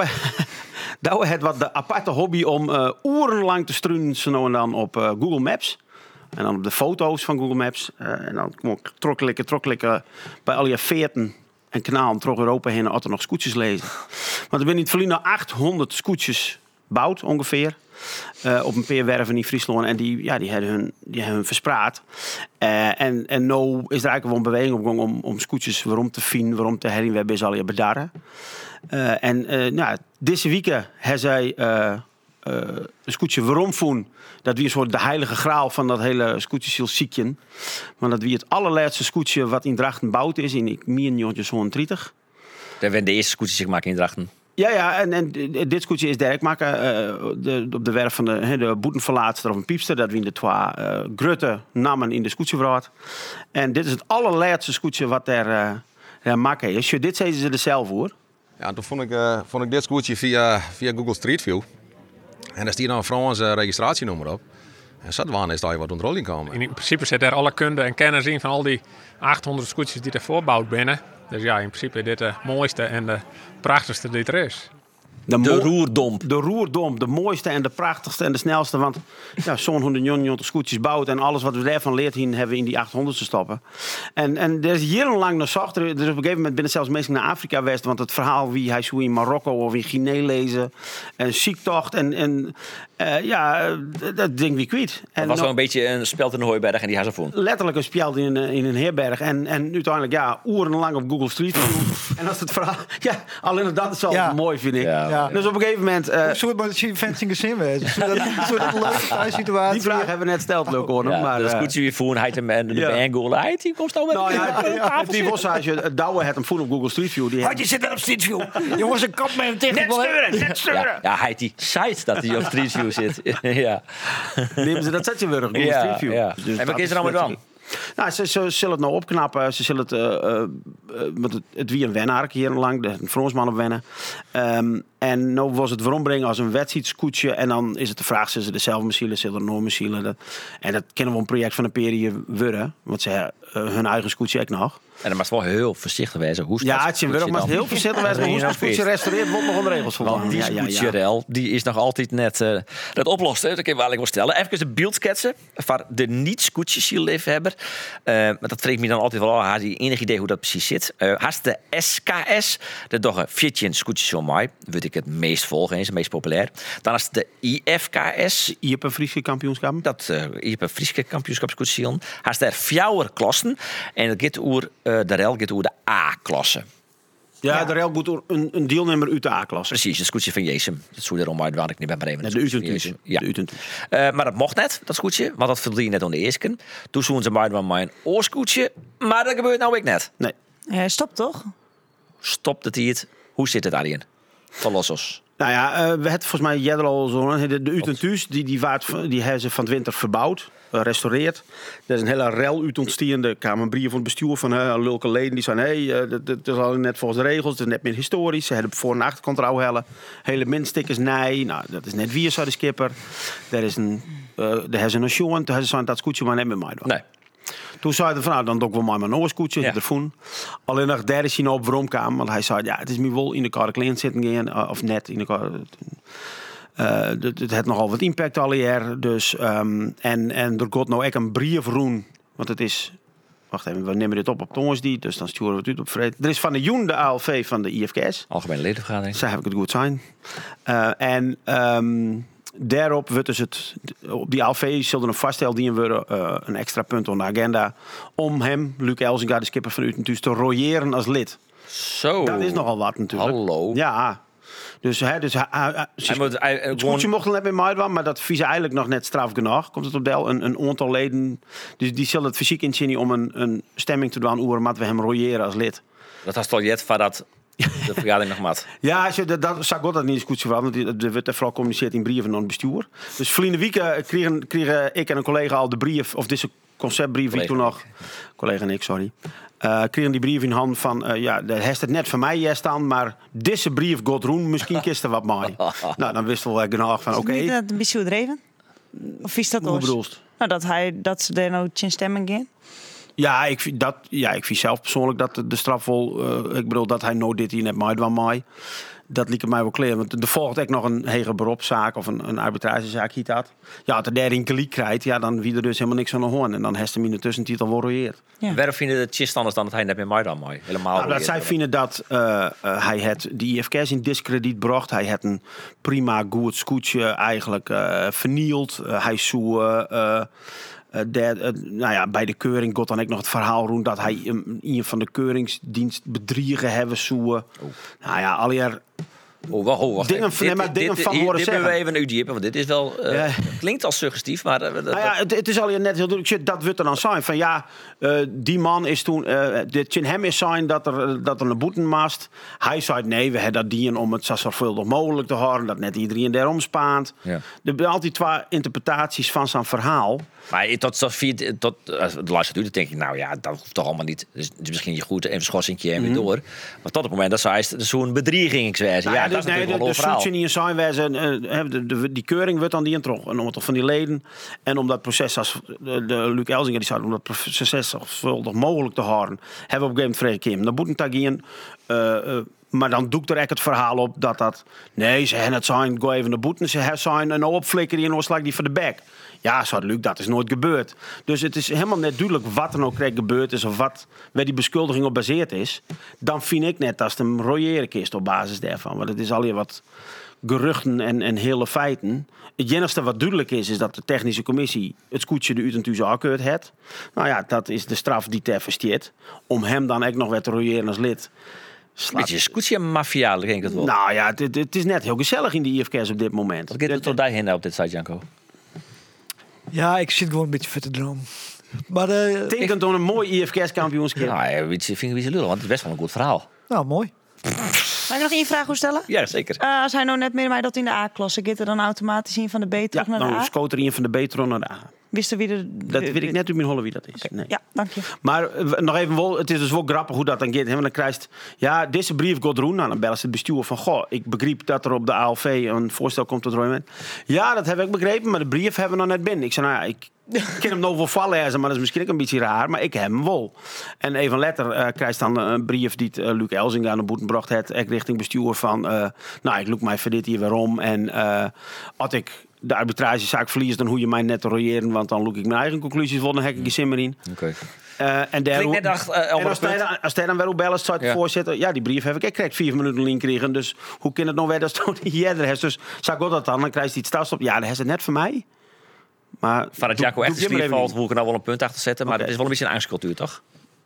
Douwe had wat de aparte hobby om uh, urenlang te struinen zo nou en dan op uh, Google Maps. En dan op de foto's van Google Maps. Uh, en dan kom ik trokkelijke, trokkelijke bij al je veerten en kanalen door Europa heen en altijd nog scootjes lezen. Want er ben in het verleden achthonderd scootjes bouwd ongeveer. Uh, op een paar werven in Friesland. En die, ja, die hebben hun, die hebben hun verspraat. Uh, en, en nu is er eigenlijk wel een beweging op gang om, om scootjes waarom te vinden, waarom te herinneren. We hebben ze al je bedarren. Uh, en uh, nou, deze week hebben zij uh, uh, een scootje waarom voen. Dat wie een soort de heilige graal van dat hele scootjesziekje. Want dat wie het allerlaatste scootje wat in Drachten bouwd is. In ik meen honderddertig. Dat werden de eerste scootjes zich maken in Drachten. Ja, ja, en, en dit scootje is direct maken uh, de, op de werf van de, he, de boetenverlaatster of een piepster. Dat wie de twee uh, grutte namen in de scootjeverhaal. En dit is het allerlaatste scootje wat er uh, er maken is. Dit zeiden ze er zelf voor. Ja, toen vond ik, uh, vond ik dit scootje via, via Google Street View. En daar stier dan een Franse registratienummer op. En zat waan is dat je wat ontrolling komen. In principe zit er alle kunde en kennis in van al die achthonderd scootjes die er voorbouwd binnen. Dus ja, in principe is dit de mooiste en de prachtigste die er is. De, De mo- roerdomp. De roerdomp, de mooiste en de prachtigste en de snelste. Want ja, zo'n honderdnegentig scootjes bouwt en alles wat we daarvan leert hebben we in die achthonderd te stoppen. En, en er is jarenlang nog zacht. Er is op een gegeven moment binnen zelfs mensen naar Afrika geweest. Want het verhaal wie hij zo in Marokko of in Guinea lezen. En ziektocht. En, en, Uh, ja, uh, dat ding wie kwijt. Het was nog, wel een beetje een speld in de hooiberg en die had ze vonden. Letterlijk een speld in, in een herberg. En, en uiteindelijk, ja, urenlang op Google Street View. En als het verhaal... Ja, alleen dat is al Ja. mooi, vind ik. Ja. Ja. Dus op een gegeven moment... Uh, Een soort fancy gezin wezen. Zo dat, zo dat leuke thuissituatie. die vraag hebben we net gesteld, leuk hoor. Ja, maar, dus uh, goed je weer voeren, hij hem en de ja. Bengoel. Hij die komt al met nou ja, een ja, tafel die was zitten. als je het douwen het hem voelen op Google Street View. Die Had je zit er op Street View. Jongens, een kap met een tegen. net sturen, net sturen. Ja, ja, hij die site dat hij op Street View zit. ja. Nemen ze dat zetje weer op Google Ja, Street View. ja. Dus En wat dat is er nou met net- dan? Nou, ze, ze zullen het nou opknappen. Ze zullen het, uh, uh, uh, want het, het wie een wennaar hier lang, de Fronsman op wennen. Um, en nou was het waarom brengen als een wedstrijdskoetje. En dan is het de vraag, zullen ze er zelf misschien, zullen er nog misschien. Dat, en dat kennen we een project van een periode worden. Want ze hebben uh, hun eigen skoetje ook nog. En dan was het wel heel voorzichtig wezen. Hoe Ja, het is wel maar heel voorzichtig. Maar hoe het skoetje restaureert, wordt nog onder regels Want volgens die ja, ja, ja. scootjerel, die is nog altijd net uh, dat oplossen. Dat kan ik wel wel stellen. Even de beeld schetsen van de niet-scootjesielliefhebber. Uh, maar dat vreemd me dan altijd wel. Had je enig idee hoe dat precies zit? Uh, Haast de S K S, de toch een veertien scootjes zo mooi. Weet ik het meest volgen, is het meest populair. Dan is de I F K S. Je hebt een Friese kampioenschap. Dat uh, je hebt een Friese kampioenschapscootjesielen. Haast er vier klassen. En dat gaat over uh, de rel gaat over de A-klasse. Ja, de rel moet een, een deelnemer uit de A-klasse. Precies, het scootje van Jesem. Dat is hoe erom uit waar ik niet bij Bremen. Ja, de U twintig. Ja. De U twintig. Uh, maar dat mocht net, dat scootje. Want dat verdiende net aan de eerste keer. Toen zoen ze maar van mijn oorscootje. Maar dat gebeurt nou ik net. Nee. Ja, stop toch? Stopt het hier? Hoe zit het, Arjen? Van Lossos. Nou ja, uh, we hebben volgens mij jij al zo. De, de Utentuus, die, die, waard, die hebben ze van het winter verbouwd, uh, restaureerd. Er is een hele rel uit ontstiende. Er kwam een brief van het bestuur van uh, lulke leden. Die zeiden, hé, hey, uh, dat is al net volgens de regels. Het is net meer historisch. Ze hebben voor- en achterkant hellen. Hele minstickers, nee. Nou, dat is net wie, zei de skipper. Er is een, uh, er is een show. Toen ze dat scootje maar net met mij. Nee. Toen zei hij van, nou, dan doe ik wel maar mijn oorscootje. Ja. Ja. Alleen nog daar is hij nou op waarom kwam. Want hij zei, ja, het is me wel in de kar klein zitten gaan. Uh, of net in de kar. Uh, het, het heeft nogal wat impact al hier. Dus, um, en, en er gaat nou echt een brief roen. Want het is... Wacht even, we nemen dit op op Tongensdiet. Dus dan sturen we het uit op vrede. Er is van de Joen de A L V van de I F K S. Algemene ledenvergadering. Zo heb ik het goed zijn. Uh, en... Um, Daarop wordt dus het, op die A L V zullen een vaststel die worden uh, een extra punt op de agenda om hem, Luc Elzinga, de skipper van Utentuus, te royeren als lid. Zo. Dat is nogal wat natuurlijk. Hallo. Ja. Dus, hè, dus hij, hij, Hij moet, hij, het gewoon- scootje mocht er net mee meedoen, maar dat vies eigenlijk nog net straf genoeg. Komt het op deel een, een aantal leden, dus die zullen het fysiek inzien om een, een stemming te doen over wat we hem royeren als lid. Dat was toch jet van dat de vergadering nog mat. Ja, als je, dat, dat zag God dat niet eens goed van, want er werd vooral gecommuniceerd in brieven aan het bestuur. Dus verleden week uh, kregen, kregen ik en een collega al de brief, of deze conceptbrief, wie toen nog, collega en ik, sorry, uh, kregen die brief in hand van, uh, ja, daar heeft het net van mij hier staan, maar deze brief gaat roen, misschien kist er wat mee. Nou, dan wisten we genoeg van, oké, Is niet dat een beetje dreven? Of is dat hoe ons? bedoelst? Nou, dat, hij, dat ze daar nou tien stemming in? Ja, ik vind dat, ja, ik vind zelf persoonlijk dat de, de straf wel, uh, ik bedoel dat hij nooit dit hier net mij van mij. Dat liet mij wel kleren. Want er volgt ook nog een hege beroepszaak of een, een arbitragezaak hier dat. Ja, als er daarin gelijk krijgt, ja, dan wie er dus helemaal niks aan de hoorn. En dan heeft hem in de tussentitel wel royeerd. Ja. Waarom vinden de chist anders dan dat hij net met mij dan mooi? Helemaal. Nou, dat zij vinden dat uh, uh, hij het de I F K S in diskrediet bracht. Hij het een prima goed scootje eigenlijk uh, vernield. Uh, hij zou uh, uh, de, uh, nou ja, bij de keuring gaat dan ook nog het verhaal rond dat hij um, een van de keuringsdienst bedriegen hebben zou. Uh, nou ja, alweer. Oh, wacht, oh, wacht. Dingen even. van- nee, maar dingen van hier- horen dit hebben we zeggen. even uitdiepen, want dit is wel uh, Ja. klinkt als suggestief, maar uh, dat, Nou ja, het, het is al net heel duidelijk. Shit, dat wordt er dan zijn. Van ja, uh, die man is toen. Uh, dit in hem is zijn dat er, dat er een boetenmast. Hij zei nee, we hebben dat dienen om het zo zorgvuldig mogelijk te houden. Dat net iedereen daarom spaant. Ja. Er zijn altijd twee interpretaties van zijn verhaal. Maar tot, tot, vier, tot als het luistert u, dan denk ik, nou ja, dat hoeft toch allemaal niet. Dus, dus misschien je goed even schorsingje en weer door. Maar tot het moment dat zij zo'n bedrieging is wezen. Nou Ja, ja, dat is dus, nee, natuurlijk de, wel de een verhaal. zoetje niet in zijn wijze. Uh, de, de, die keuring wordt dan die in terug. En om het van die leden. En om dat proces als de, de Luc Elzinga die zei, om dat proces zo zorgvuldig mogelijk te houden, hebben we op een gegeven moment vrij. Dan moet een tagien. Uh, uh, Maar dan doe ik er echt het verhaal op dat dat... Nee, ze hebben het zijn, go even de boeten. Ze hebben zijn een opflikker die een slag die voor de bek. Ja, zei Luc, dat is nooit gebeurd. Dus het is helemaal net duidelijk wat er nou krijgt gebeurd is... of wat, waar die beschuldiging op gebaseerd is. Dan vind ik net dat het een royeren kist op basis daarvan. Want het is alweer wat geruchten en, en hele feiten. Het enige wat duidelijk is, is dat de technische commissie het scootje de Utentuze afkeurd heeft. Nou ja, dat is de straf die ter versteert. Om hem dan ook nog weer te royeren als lid. Een beetje scootje-mafia, denk ik het wel. Nou ja, het, het is net heel gezellig in de I F K's op dit moment. Wat gaat er tot daarheen op dit site, Janko? Ja, ik zit gewoon een beetje vet te dromen. Maar, uh, Tekent door een mooi I F K's kampioenschap. Nou, ja, weet je, vind ik wie ze lullen, want het is best wel een goed verhaal. Nou, mooi. Mag ik nog één vraag stellen? Ja, zeker. Uh, als hij nou net meer mij dat in de A-klasse, gaat er dan automatisch in van de B Ja, terug naar de dan A? scoot er een van de B-tron naar de A. Wist er wie de... Dat weet ik net uit mijn holle wie dat is. Nee. Ja, dank je. Maar uh, nog even wel, het is dus wel grappig hoe dat dan gaat. Hè? Want dan krijgt, ja, deze brief gaat roen. Nou, dan bellen ze het bestuur van, goh, ik begreep dat er op de A L V een voorstel komt tot roeien. Ja, dat heb ik begrepen, maar de brief hebben we nog net binnen. Ik zei, nou ja, ik kan hem nog wel vallen, maar dat is misschien ook een beetje raar, maar ik heb hem wel. En even later uh, krijgt dan een brief die uh, Luc Elzinga aan de boeten bracht het, richting bestuur van, uh, nou, ik loop mij voor dit hier weer om. En uh, als ik de arbitragezaak verlies, dan hoe je mij net te royeren, want dan loop ik mijn eigen conclusies vol, dan heb ik geen zin meer in. Oké. Uh, en daar, Ik net dacht, uh, en als hij dan, als hij dan wel op bellen staat, Ja. voorzitter, ja, die brief heb ik, ik krijg vier minuten link kregen, dus hoe kan het nou weer dat het niet is? Dus zou ik dat dan, dan krijg je iets thuis op, ja, dat is het net voor mij. Maar Van het doe- Jacco doe echt je maar zwier even valt, niet. hoe ik er nou wel een punt achter zetten. Maar Oké. het is wel een beetje een angstcultuur, toch?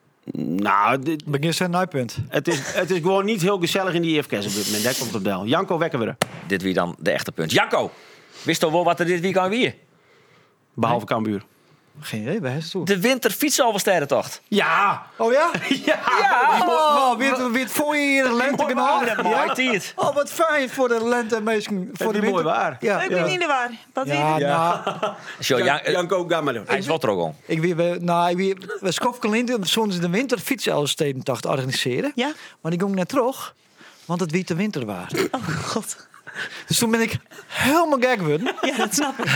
Nou, dit, Begin zijn nijpunt. het, is, het is gewoon niet heel gezellig in die I F K's op dit moment. Daar komt op del. Janko, wekken we er. Dit wie dan de echte punt. Jacco, wist toch wel wat er dit weekend weer? Behalve Cambuur. Geen idee, bij het toe. De winterfietsalversterrentocht. Ja! Oh ja? Ja! Ja! Oh, weer, weer voor je hier de lentekanaal. Dat mooi tijd. Oh, wat fijn voor de lente mensen. Voor die de mooi winter. waar. Ja, Ik ja. ben niet de waar. Wat Ja, weer? nou, Zo, Jan, eh, Janko, ga maar doen. hij is wel trogon. ik weer, we- nou, ik weer, we schofken in soms de winter fietsenstedentocht organiseren. Ja? Maar die ging net terug, want het wie de winter was. Oh god. Dus toen ben ik helemaal gek geworden. Ja, dat snap ik.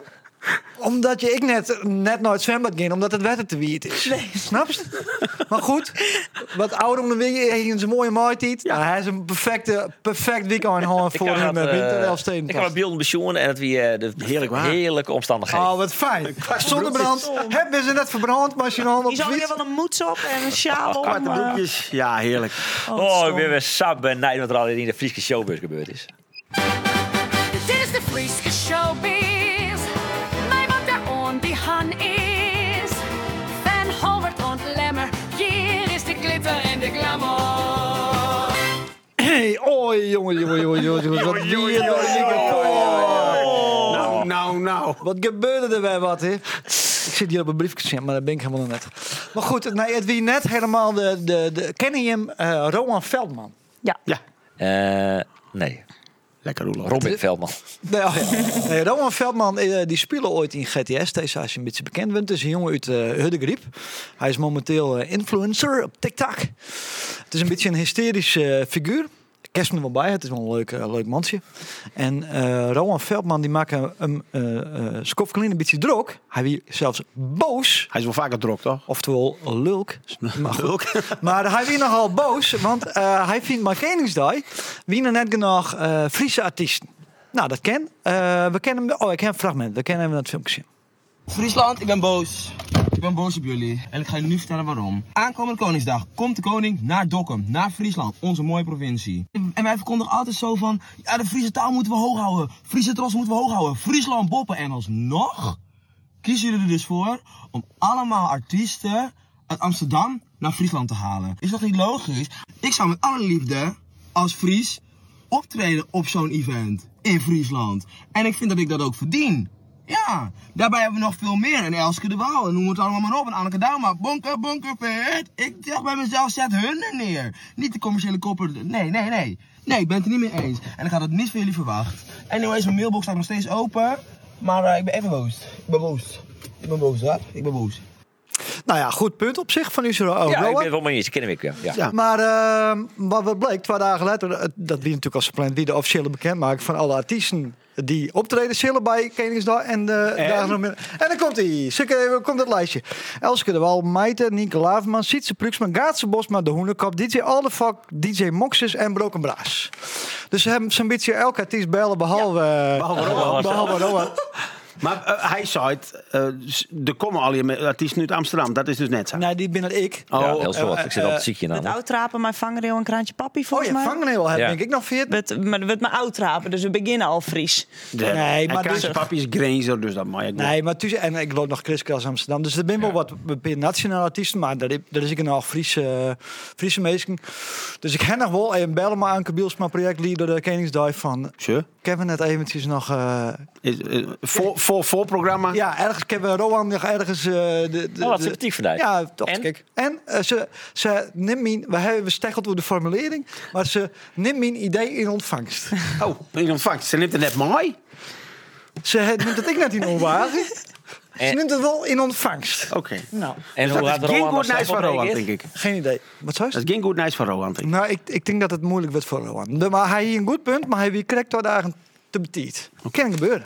Omdat je ik net, net naar het zwembad ging, omdat het wetter te wiet is. Nee. Snap je? Maar goed, wat ouder om de week, hij heeft een mooie maaltijd. Ja. Ja. Hij is een perfecte, perfect weekend gewoon voor kan hem het, met eh, winterelfsteden. Ik heb het beelden besjoen en het wie eh, de Heerlijk waar. heerlijke omstandigheden. Oh, wat fijn. Zonnebrand. Hebben ze net verbrand, maar als je dan op Je de zou weer fiets... wel een moeds op en een sjaal om. Kwarte eh, broekjes. Ja, heerlijk. Oh, ik ben weer sap benijden wat er al in de Friese showbus gebeurd is. Dit is de Friese showbiz. Mij wat daar on die han is. Van Howard en Lemmer. Hier is de glitter en de glamour. Hey, oi, jongen, jongen, jongen, jongen. jongen. Wat weer door de microfoon. Nou, nou, nou. Wat gebeurde er bij wat, hè? Ik zit hier op een briefje, maar dat ben ik helemaal nog net. Maar goed, nee, het wie net helemaal de... de, de ken je hem? Uh, Roman Veldman. Ja, Eh, nee, lekker roelen. Robin Veldman. Nee, oh, nee, Roman Veldman, eh, die speelde ooit in G T S. Deze als je een beetje bekend bent. Het is een jongen uit uh, Huddegriep. Hij is momenteel uh, influencer op TikTok. Het is een beetje een hysterische uh, figuur. Ik kerst me er wel bij. Het is wel een leuk, uh, leuk mansje. En uh, Roman Veldman die maakt hem uh, uh, skofkelin een beetje druk. Hij wie zelfs boos. Hij is wel vaker druk, toch? Oftewel lulk. Maar, goed. maar hij wie nogal boos. Want uh, hij vindt maar Koningsdag wie er net genoeg uh, Friese artiesten. Nou, dat ken. Uh, we kennen hem. Oh, ik heb een fragment. We kennen hem dat filmpje zien. Friesland, ik ben boos. Ik ben boos op jullie. En ik ga jullie nu vertellen waarom. Aankomende Koningsdag komt de koning naar Dokkum, naar Friesland, onze mooie provincie. En wij verkondigen altijd zo van, ja, de Friese taal moeten we hoog houden. Friese trots moeten we hoog houden. Friesland boppen. En alsnog kiezen jullie er dus voor om allemaal artiesten uit Amsterdam naar Friesland te halen. Is dat niet logisch? Ik zou met alle liefde als Fries optreden op zo'n event in Friesland. En ik vind dat ik dat ook verdien. Ja, daarbij hebben we nog veel meer. En Elske de Waal, en noem het allemaal maar op. En Anneke Dauma, bonker, bonker, vet. Ik zeg bij mezelf, zet hun er neer. Niet de commerciële kopper. Nee, nee, nee. Nee, ik ben het er niet mee eens. En ik had het niet van jullie verwacht. Anyways, mijn mailbox staat nog steeds open. Maar uh, ik ben even boos. Ik ben boos. Ik ben boos, hè? Ik ben boos. Nou ja, goed punt op zich van u. Oh, Ja, ik Rowan. ben het wel mee eens. Ik ken hem ook, ja. ja. Ja. Maar uh, wat wat bleek, twee dagen later, uh, dat wie natuurlijk als gepland, wie de officiële bekendmaking van alle artiesten die optreden zullen bij Koningsdag en de dagen nog meer. En dan komt hij, Zeker komt het lijstje. Elske de Wal, Meijter, Nico Laverman, Sietse Pruksma, Gaatse Bosma, De Hoenekop, D J Aldefak, D J Moxes en Broken Braas. Dus ze hebben zo'n beetje elke artiest bellen behalve, Behalve Rowan. behalve Rowan. Maar uh, hij zei het, uh, er komen al je artiesten uit Amsterdam. Dat is dus net zo. Nee, die binnen ik. Oh, Ja, heel soort. eh, Ik zit op eh, het ziekje Met aan. oudtrapen, mijn vangrail en kraantje papi, Oh volgens ja, mij. vangrail heb Ja. denk ik nog veert. Met, maar met mijn oudtrapen, dus we beginnen al Fries. De, Nee, en maar Kraantje dus- Papi is Granger, dus dat mag ik wel. Nee, maar tussen, en ik loop nog Kriskras Amsterdam. Dus er zijn wel wat beperkt nationale artiesten. Maar daar is, daar is ik nog Friese, Friese mensen. Dus ik heb nog wel even bellen maar aan Bielsma projectleader de Koningsdag van. Sure. Kevin net eventjes nog. Uh, Is, uh, voor, voor, voor programma. ja, ergens Kevin Rowan nog ergens. Uh, de, de, Oh, wat de- sympathiek vandaag. Ja, toch. En? Kijk. En uh, ze, ze neemt mijn, we hebben besteggeld door de formulering, maar ze neemt mijn idee in ontvangst. Oh, in ontvangst. Ze neemt het net mooi. Ze neemt het ik net in onwagen. Ze En- neemt het wel in ontvangst. Oké. Nou, En Dat hoe is had geen Rowan goed er nice zelf van op Rowan, gereageerd? denk ik. geen idee. Wat zou je? Dat is geen goed nice van Rowan, denk ik. Nou, ik, ik denk dat het moeilijk wordt voor Rowan. De- Maar hij heeft een goed punt, maar hij wie correct door de eigen te betiet. Hoe kan het gebeuren?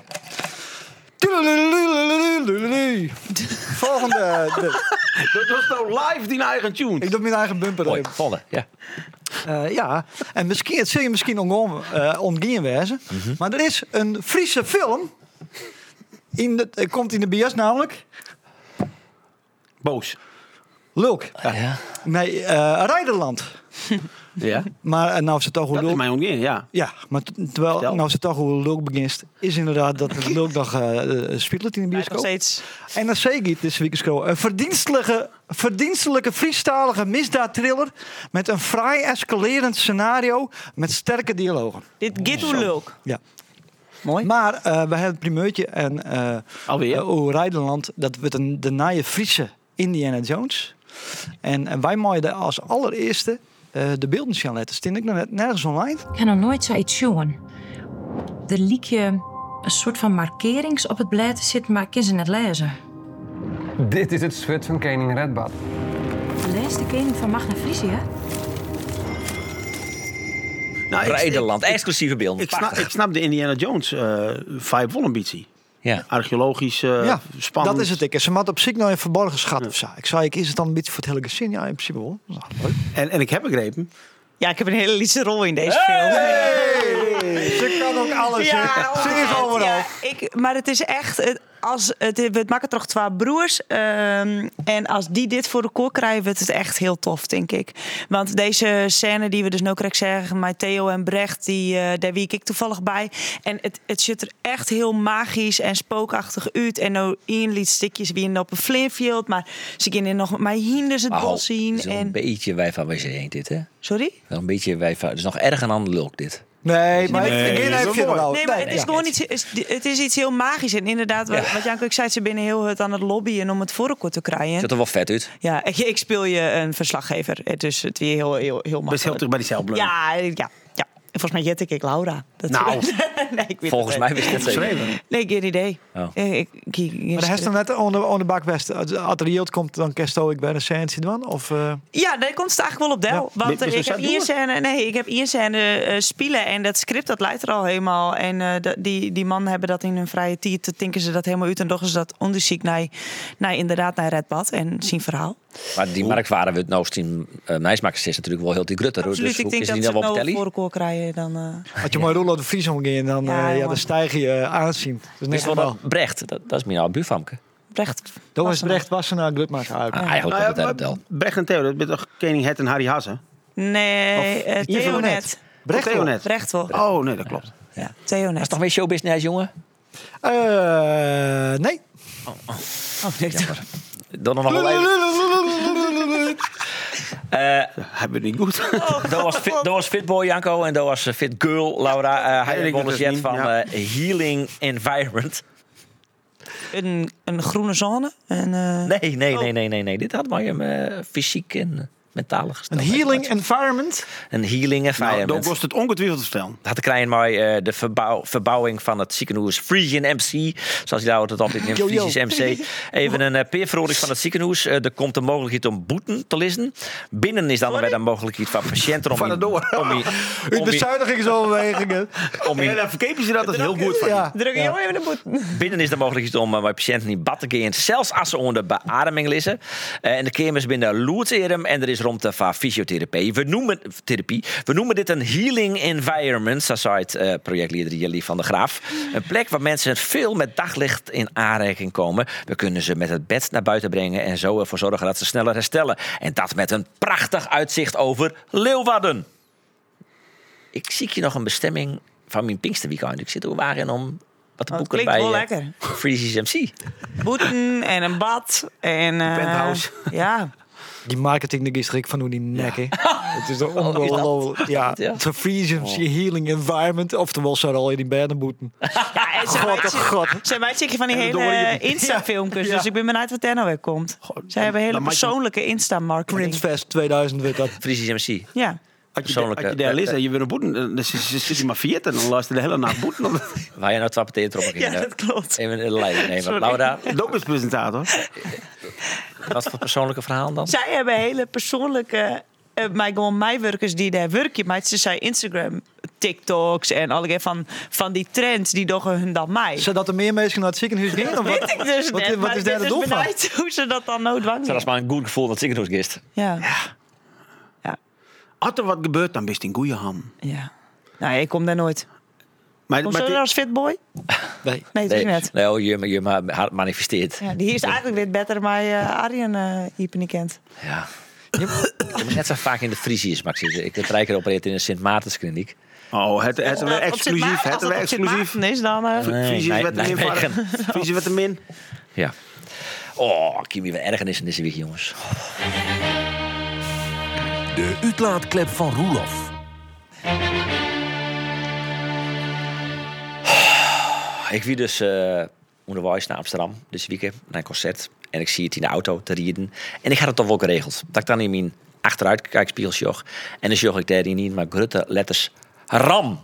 Volgende. de- Dat was nou live die eigen tune. ik doe mijn eigen bumper Mooi, even. volle. Ja. Eh, ja, en misschien, het zul je misschien ongewoon uh, ontgaan wezen. Maar er is een Friese film. In de, uh, komt in de bios namelijk. Boos. Leuk. Ja. Nee, uh, Rijderland. Ja. Maar uh, nou is het toch hoe Dat is leuk. mij ontgaan, ja. Ja, maar t- terwijl Vertel. nou is het toch hoe leuk begint. Is inderdaad dat het leuk nog uh, uh, speelt in de Nog bioscoop. steeds. En dan zeg ik het deze week eens een verdienstelijke, verdienstelijke Friestalige misdaadthriller met een fraai escalerend scenario met sterke dialogen. Dit get hoe leuk. Ja. Mooi. Maar uh, we hebben het primeurtje en uh, Alweer? uh, over Rijdenland, dat wordt een, de naaie Friese Indiana Jones. En, en wij mooien als allereerste uh, de beelden zien laten. Steen ik nog net nergens online. Ik heb nog nooit zoiets zien. Er liep je een soort van markerings op het blad zitten, maar ik kan ze net lezen. Dit is het zwart van koning Redbad. Lees de koning van Magna Frisia? Nou, ik- Rijderland, ik- exclusieve beelden. Ik snap, Prachtig. ik snap de Indiana Jones uh, vibe wel een beetje. Ja. Archeologisch uh, ja, spannend. dat is het. Ik. Ze had op zich nog een verborgen schat of zo. Ik zei, ik is het dan een beetje voor het hele gezin? Ja, in principe wel. Nou, leuk. En, en ik heb begrepen. Ja, ik heb een hele lietse rol in deze film. Ze kan ook alles. Ja, Ze is overal. ja, ik, maar het is echt, het, als, het, we maken toch twee broers. Um, en als die dit voor de koor krijgen, wordt het echt heel tof, denk ik. Want deze scène die we dus nu correct zeggen, met Theo en Brecht, die, uh, daar wie ik toevallig bij. En het, het ziet er echt heel magisch en spookachtig uit. En nou in liet stukjes wie in op een flinfield, maar ze kunnen nog maar hinders het Oh, bos zien. het is wel En, een beetje wij van W C één dit, hè? sorry? Wel een beetje wij van... Het is nog erger dan lulk, dit. Nee, maar Nee, ik dat geen is even wel mooi. wel. Nee, maar het is ja. gewoon iets, is- het is iets heel magisch. En inderdaad, wat, Ja. wat Janko ook zei, ze binnen heel het aan het lobbyen om het voorrecord te krijgen. Ziet er wel vet uit. Ja, ik, ik speel je een verslaggever. Dus het weer heel, heel, heel Best heel makkelijk. terug bij die celblum. Ja, ja, ja. En volgens mij jet ik ik Laura. Dat Nou. nee, ik weet Volgens het mij niet. wist ik het zeker. Nee, geen idee. Oh. Ik, ik, ik, ik- Maar de rest dan net onder, onder bakbest. Als het atelier komt, dan kerst ik bij de scène dan? Of, uh... Ja, daar komt het eigenlijk wel op deel. Ja. Want Dit is eh, een ik heb scène hier scène, nee, ik heb hier scène uh, spelen en dat script dat leidt er al helemaal. En uh, de, die, die mannen hebben dat in hun vrije tijd, te tinken ze dat helemaal uit en doch is dat onderzoek naar, naar inderdaad naar Redbad en zien verhaal. Maar die marktwaren we het nou zien, uh, Nijsmakers is natuurlijk wel heel die grutter. Absoluut, Dus ik hoe denk is dat die ze dan het wel op nou telly? voor de koor krijgen dan. Uh... Had je mooi rollen de Fries omgaan, dan, Ja, ja, ja, jongen. dan stijg je uh, aanzien. Dus Is net wel wel. dat Brecht, dat, dat is mijn oude buurvamke. Brecht. Dat was Wassenaar. Brecht Wassenaar Glutmaak uit. Ah, eigenlijk Nou komt ja, het uit maar tel. Brecht en Theo, dat ben toch koning Het en Harry Hassen? Nee, uh, Ivo Theo net. net. Brecht Theo wel. net. Brecht wel. Oh, nee, dat klopt. Ja, Theo Dat is net. toch weer showbusiness, jongen? Uh, nee. Oh, nee, Dan nog wel even. Uh, Hebben we niet goed. dat, was fit, dat was Fitboy Janko en dat was uh, Fit Girl Laura. Uh, hij ik heeft weet een het jet niet, van ja. uh, Healing Environment. een, een groene zone. En, uh... Nee, nee, nee, nee, nee, nee. Dit had maar een uh, fysiek en uh, mentale Een gesteldheid. healing environment. Een healing Nou, environment. dan kost het ongetwijfeld te vertellen. Dat krijgen wij uh, de verbouw, verbouwing van het ziekenhuis Frisian M C. Zoals je daar het altijd neemt, Yo, yo. Frisisch M C. Even een uh, peerverhoring van het ziekenhuis. Uh, er komt de mogelijkheid om boeten te lezen. Binnen is dan weer de mogelijkheid van patiënten om Van het door. om die- Uw om die- bezuinigingsoverwegingen. om die- En dan verkepen ze dat, dat is heel goed van je. Ja. Druk je jou even de boet. Binnen is de mogelijkheid om uh, bij patiënten in bad te gaan. Zelfs als ze onder beademing liggen. Uh, en de kermis binnen Loertserum. En er is ruimte voor fysiotherapie. We noemen, therapie. We noemen dit een healing environment, zo zei het uh, projectleider Jelly van der Graaf. Een plek waar mensen veel met daglicht in aanraking komen. We kunnen ze met het bed naar buiten brengen en zo ervoor zorgen dat ze sneller herstellen. En dat met een prachtig uitzicht over Leeuwarden. Ik zie hier nog een bestemming van mijn Pinksterweekend. Ik zit er waarin om wat te Oh, boeken klinkt bij wel uh, lekker. Freezy's M C. Boeten en een bad. En, uh, penthouse. Ja. Die marketing de gisteren van hoe die nekken. Het is toch ongelooflijk. Ja, Ja. het is een freeze healing environment. Oftewel zou er al in die berden boeten. Ja, en ze God, god. Zijn wij zeker van die En hele dan door je- uh, Insta-filmpjes. Ja. Dus ik ben benieuwd wat daar nou weer komt. Zij hebben hele dan maak je- persoonlijke Insta-marketing. Princefest tweeduizend werd dat. Freezy's M C. Ja. Als je, Persoonlijke- als je daar leest en je wil een boeten, dan zit je maar vier en dan luister je de hele nacht boeten. Waar je nou twee partijen erop Ja, dat klopt. Even in de lijn nemen. Sorry. Laura, Dokterspresentator. wat voor persoonlijke verhaal dan? Zij hebben hele persoonlijke... Uh, maar gewoon mijn werkers die daar werken. Maar ze zijn Instagram, TikToks en allerlei van, van die trends die doen hun dan mij. Zodat er meer mensen naar het ziekenhuis gingen? Dat Of weet wat, ik dus wat, net. wat maar is daar ik de ben doel dus van? benieuwd hoe ze dat dan nou dwang Dat is maar een goed gevoel dat ziekenhuisgist. Ja. Als er wat gebeurt, dan ben je in goede hand. Ja. Nou, ik kom daar nooit. Maar, Kom maar ze dit- er als fitboy? Nee. Nee, dat is net. nee oh, je, je maar manifesteert. Ja, die is eigenlijk weer beter maar uh, Arjen uh, Iepen niet kent. Ja. Je, je moet net zo vaak in de Frisiërs mag zitten. Ik heb drie keer geopereerd in een Sint Maartenskliniek. Oh, het, het weer exclusief. Het weer exclusief. is dan... Uh, Friesje nee, werd er min. Nijmegen. voor- Friesje werd er min. Ja. Oh, ik heb weer ergernis in deze week, jongens. De uitlaatklep van Roelof. Ik wie dus uh, onderwijs naar Amsterdam deze week naar een concert. En ik zie het in de auto te rijden. En ik had het toch wel geregeld. Dat ik dan in mijn achteruitkijkspiegel zag. En dan zag ik daarin in mijn grote letters RAM.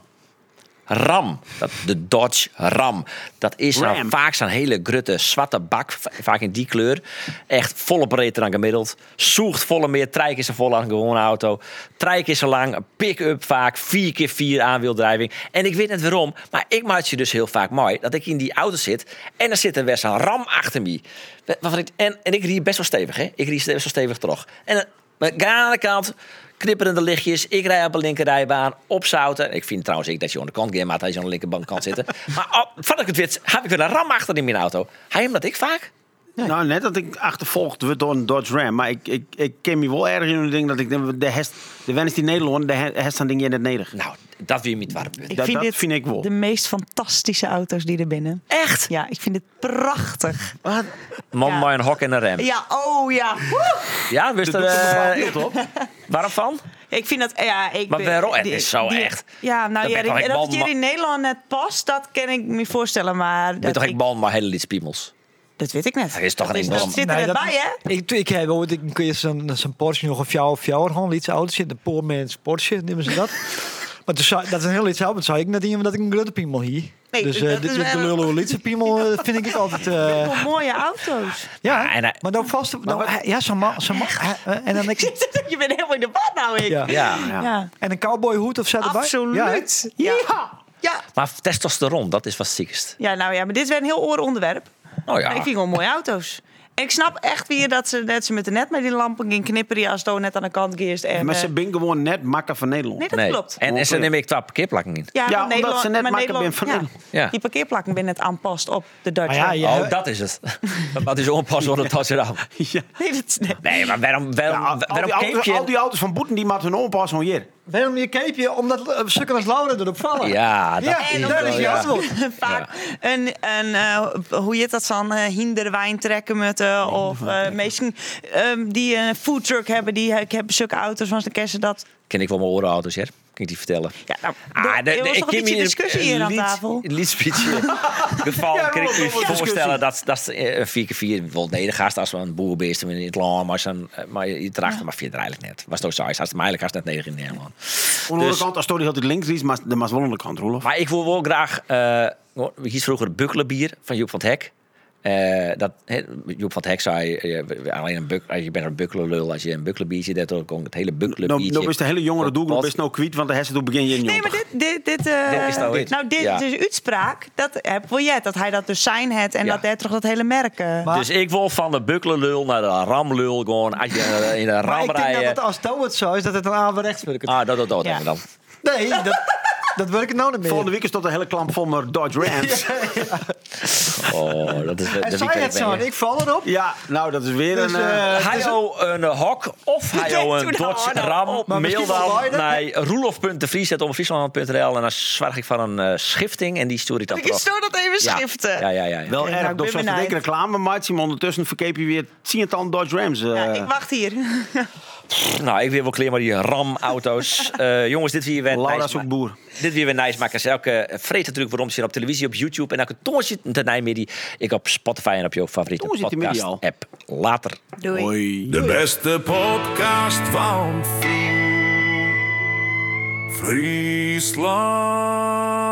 Ram. Dat, de Dodge Ram. Dat is nou Ram. vaak zo'n hele grutte zwarte bak. v- Vaak in die kleur. Echt volle breedte dan gemiddeld. Zoegt volle meer. Trijk is er vol aan een gewone auto. Trijk is er lang. Een pick-up vaak. vier keer vier aanwieldrijving. En ik weet net waarom. Maar ik maak je dus heel vaak mooi. Dat ik in die auto zit. En er zit er weer zo'n Ram achter me. Waarvan ik, en, en ik rijd best wel stevig. Hè? Ik rijd best wel stevig terug. En dan we gaan aan de kant. Knipperende lichtjes. Ik rij op een linkerrijbaan. Op zouten. Ik vind trouwens ik dat je aan de kant gaat. Maar hij is aan de linkerbaan kan zitten. Maar oh, voordat ik het weet, heb ik weer een Ram achter in mijn auto. Hij hem dat ik vaak? Nou, net dat ik achtervolgd werd door een Dodge Ram. Maar ik, ik, ik ken me wel erg in een ding dat ik denk, de hest, de wens die Nederland, de hest aan dingen in het neder. Nou, dat weer niet warm. ik dat- vind dat dit vind ik wel. de meest fantastische auto's die er binnen. Echt? Ja, ik vind het prachtig. Wat? Man, Ja. maar een hok en een rem. Ja, oh ja. Woe! Ja, wist Dat er, doet er eh, een bepaald beeld op. waarom van? Ik vind dat, ja, ik Maar ben- waarom? Het die- is zo die- echt. Ja, nou Dan ja, ben ik toch dat echt het hier bal- in Nederland net past, dat kan ik me voorstellen, maar Weet dat, toch, ik ik, bal maar hele lied spiemels. dat weet ik net. Dat is toch een Dus enorm- dat zit er Nee, net dat- bij, hè? Ik, ik heb ooit een keer zo'n zo'n Porsche nog een fjouwer fjouwer gewoon iets autootje, de poor man's Porsche noemen ze dat. Maar toen zei, dat is een heel iets oud. Toen zei ik net iemand dat ik een grote piemel hier. Nee, dus dat uh, is dit is wel- de lullo lietse piemel eh, vind ik altijd. eh, Wel mooie auto's. ja, Ja, en hij- maar dan vast. Nou, hij- ja, zo'n man, zo'n man. hij- eh, en dan ik. Je bent helemaal in de bad nou, ik. Ja. Ja. Ja. En een cowboyhoed of zo erbij. Absoluut. Ja. Ja. Ja. Maar testosteron, dat is wat ziekest. Ja, nou ja, maar dit is weer een heel oor onderwerp. Oh ja. Maar ik vind gewoon mooie auto's. En ik snap echt weer dat ze, dat ze met de net met die lampen gaan knipperen als het net aan de kant geest. En, Maar eh, ze ben gewoon net makker van Nederland. nee, dat Nee. klopt. En, en ze nemen ik twee parkeerplakken in. Ja, Ja, maar omdat Nederland, ze net maar makker Nederland- ben van ja. in. Ja. Die parkeerplakken ben net aanpast op de Dutch. Maar ja, Ram. ja. Oh, dat is het. Wat is onpas onder het Rotterdam? Ja. Nee, dat is net. Nee, maar waarom, waarom, Ja, al, waarom die keep auto's, je... al die auto's van Boeten die maken hun onpas hier. Waarom je keepje? Omdat uh, stukken als Laura erop vallen. Ja, dat Ja, is en wel, dat is je ja. antwoord. Vaak een, een uh, hoe heet dat dan, uh, hinderwijn trekken met uh, of uh, mensen um, die een foodtruck hebben, die ik heb zulke auto's van de kersen dat. Ken ik wel mijn orenauto's, hè? Kan ik die vertellen? Ja, nou, Ah, er was toch een beetje discussie hier aan tafel. Een liedspietje. geval Ja, kan ik wel, u wel, wel voorstellen dat, dat een vier keer vier wel nederigast als we een boerbeest in het land, maar, zo'n, maar je tracht maar vier er eigenlijk net. Was toch zo? Als het eigenlijk als net nederig in Nederland. Aan de andere Dus- kant, als Story altijd links is, maar de maar wel aan de kant, Roelof. Maar ik wil wel graag, uh, hier vroeger Bukkelenbier van Joep van het Hek. Uh, dat, he, Joep van het Hek zei, uh, alleen een buk, je bent een bukkelenlul als je een bukkelenbiertje, dat ook het hele bukkelenbiertje. Nou, nou is de hele jongere doelgroep is nou kwijt, want de hersen toen begin je in Nee, maar dit, dit, dit, uh, dit is nou, nou, dit ja. is uitspraak. Dat heb wil jij, dat hij dat dus zijn het en Ja. dat hij toch dat hele merk. Uh, Maar, dus ik wil van de bukkelenlul naar de ramlul gewoon als je in de Maar ram ik denk dat rijden. het als Touw het zo is, dat het een averechts werkt. Ah, dat dat dat Ja. dan. Nee, dat, dat wil ik nou niet meer. Volgende week is tot een hele klamp vol met Dodge Rams. Ja, Oh, dat is de En week zei ben het ik zo mee. en ik val erop. nou dat is weer Dus, een... Uh, eh, Hij dus- jou een hok of hij jou een Doe nou Dodge nou Ram. op. Maar Mail misschien wel dan beide. naar roelof punt de vries om friesland punt n l en dan zorg ik van een uh, schifting en die stuur ik dan ik terug. zo dat even Ja. schriften. Ja, ja, ja. ja. wel Oké, erg, nou, ik door ben zo'n benieuwd. verdikke reclame, maar maar ondertussen verkeep je weer tiental Dodge Rams. Uh, Ja, ik wacht hier. Nou, ik wil wel kleren maar die ramauto's. Uh, jongens, dit weer weer Laura nice is ook ma- boer. Dit weer weer nice maken. Elke vreet natuurlijk waarom ze op televisie, op YouTube en elke tongetje te Nijmiddag. Ik op Spotify en op jouw favoriete Tongetje te midden al. podcast app. Later. Doei. Hoi. De beste podcast van Friesland.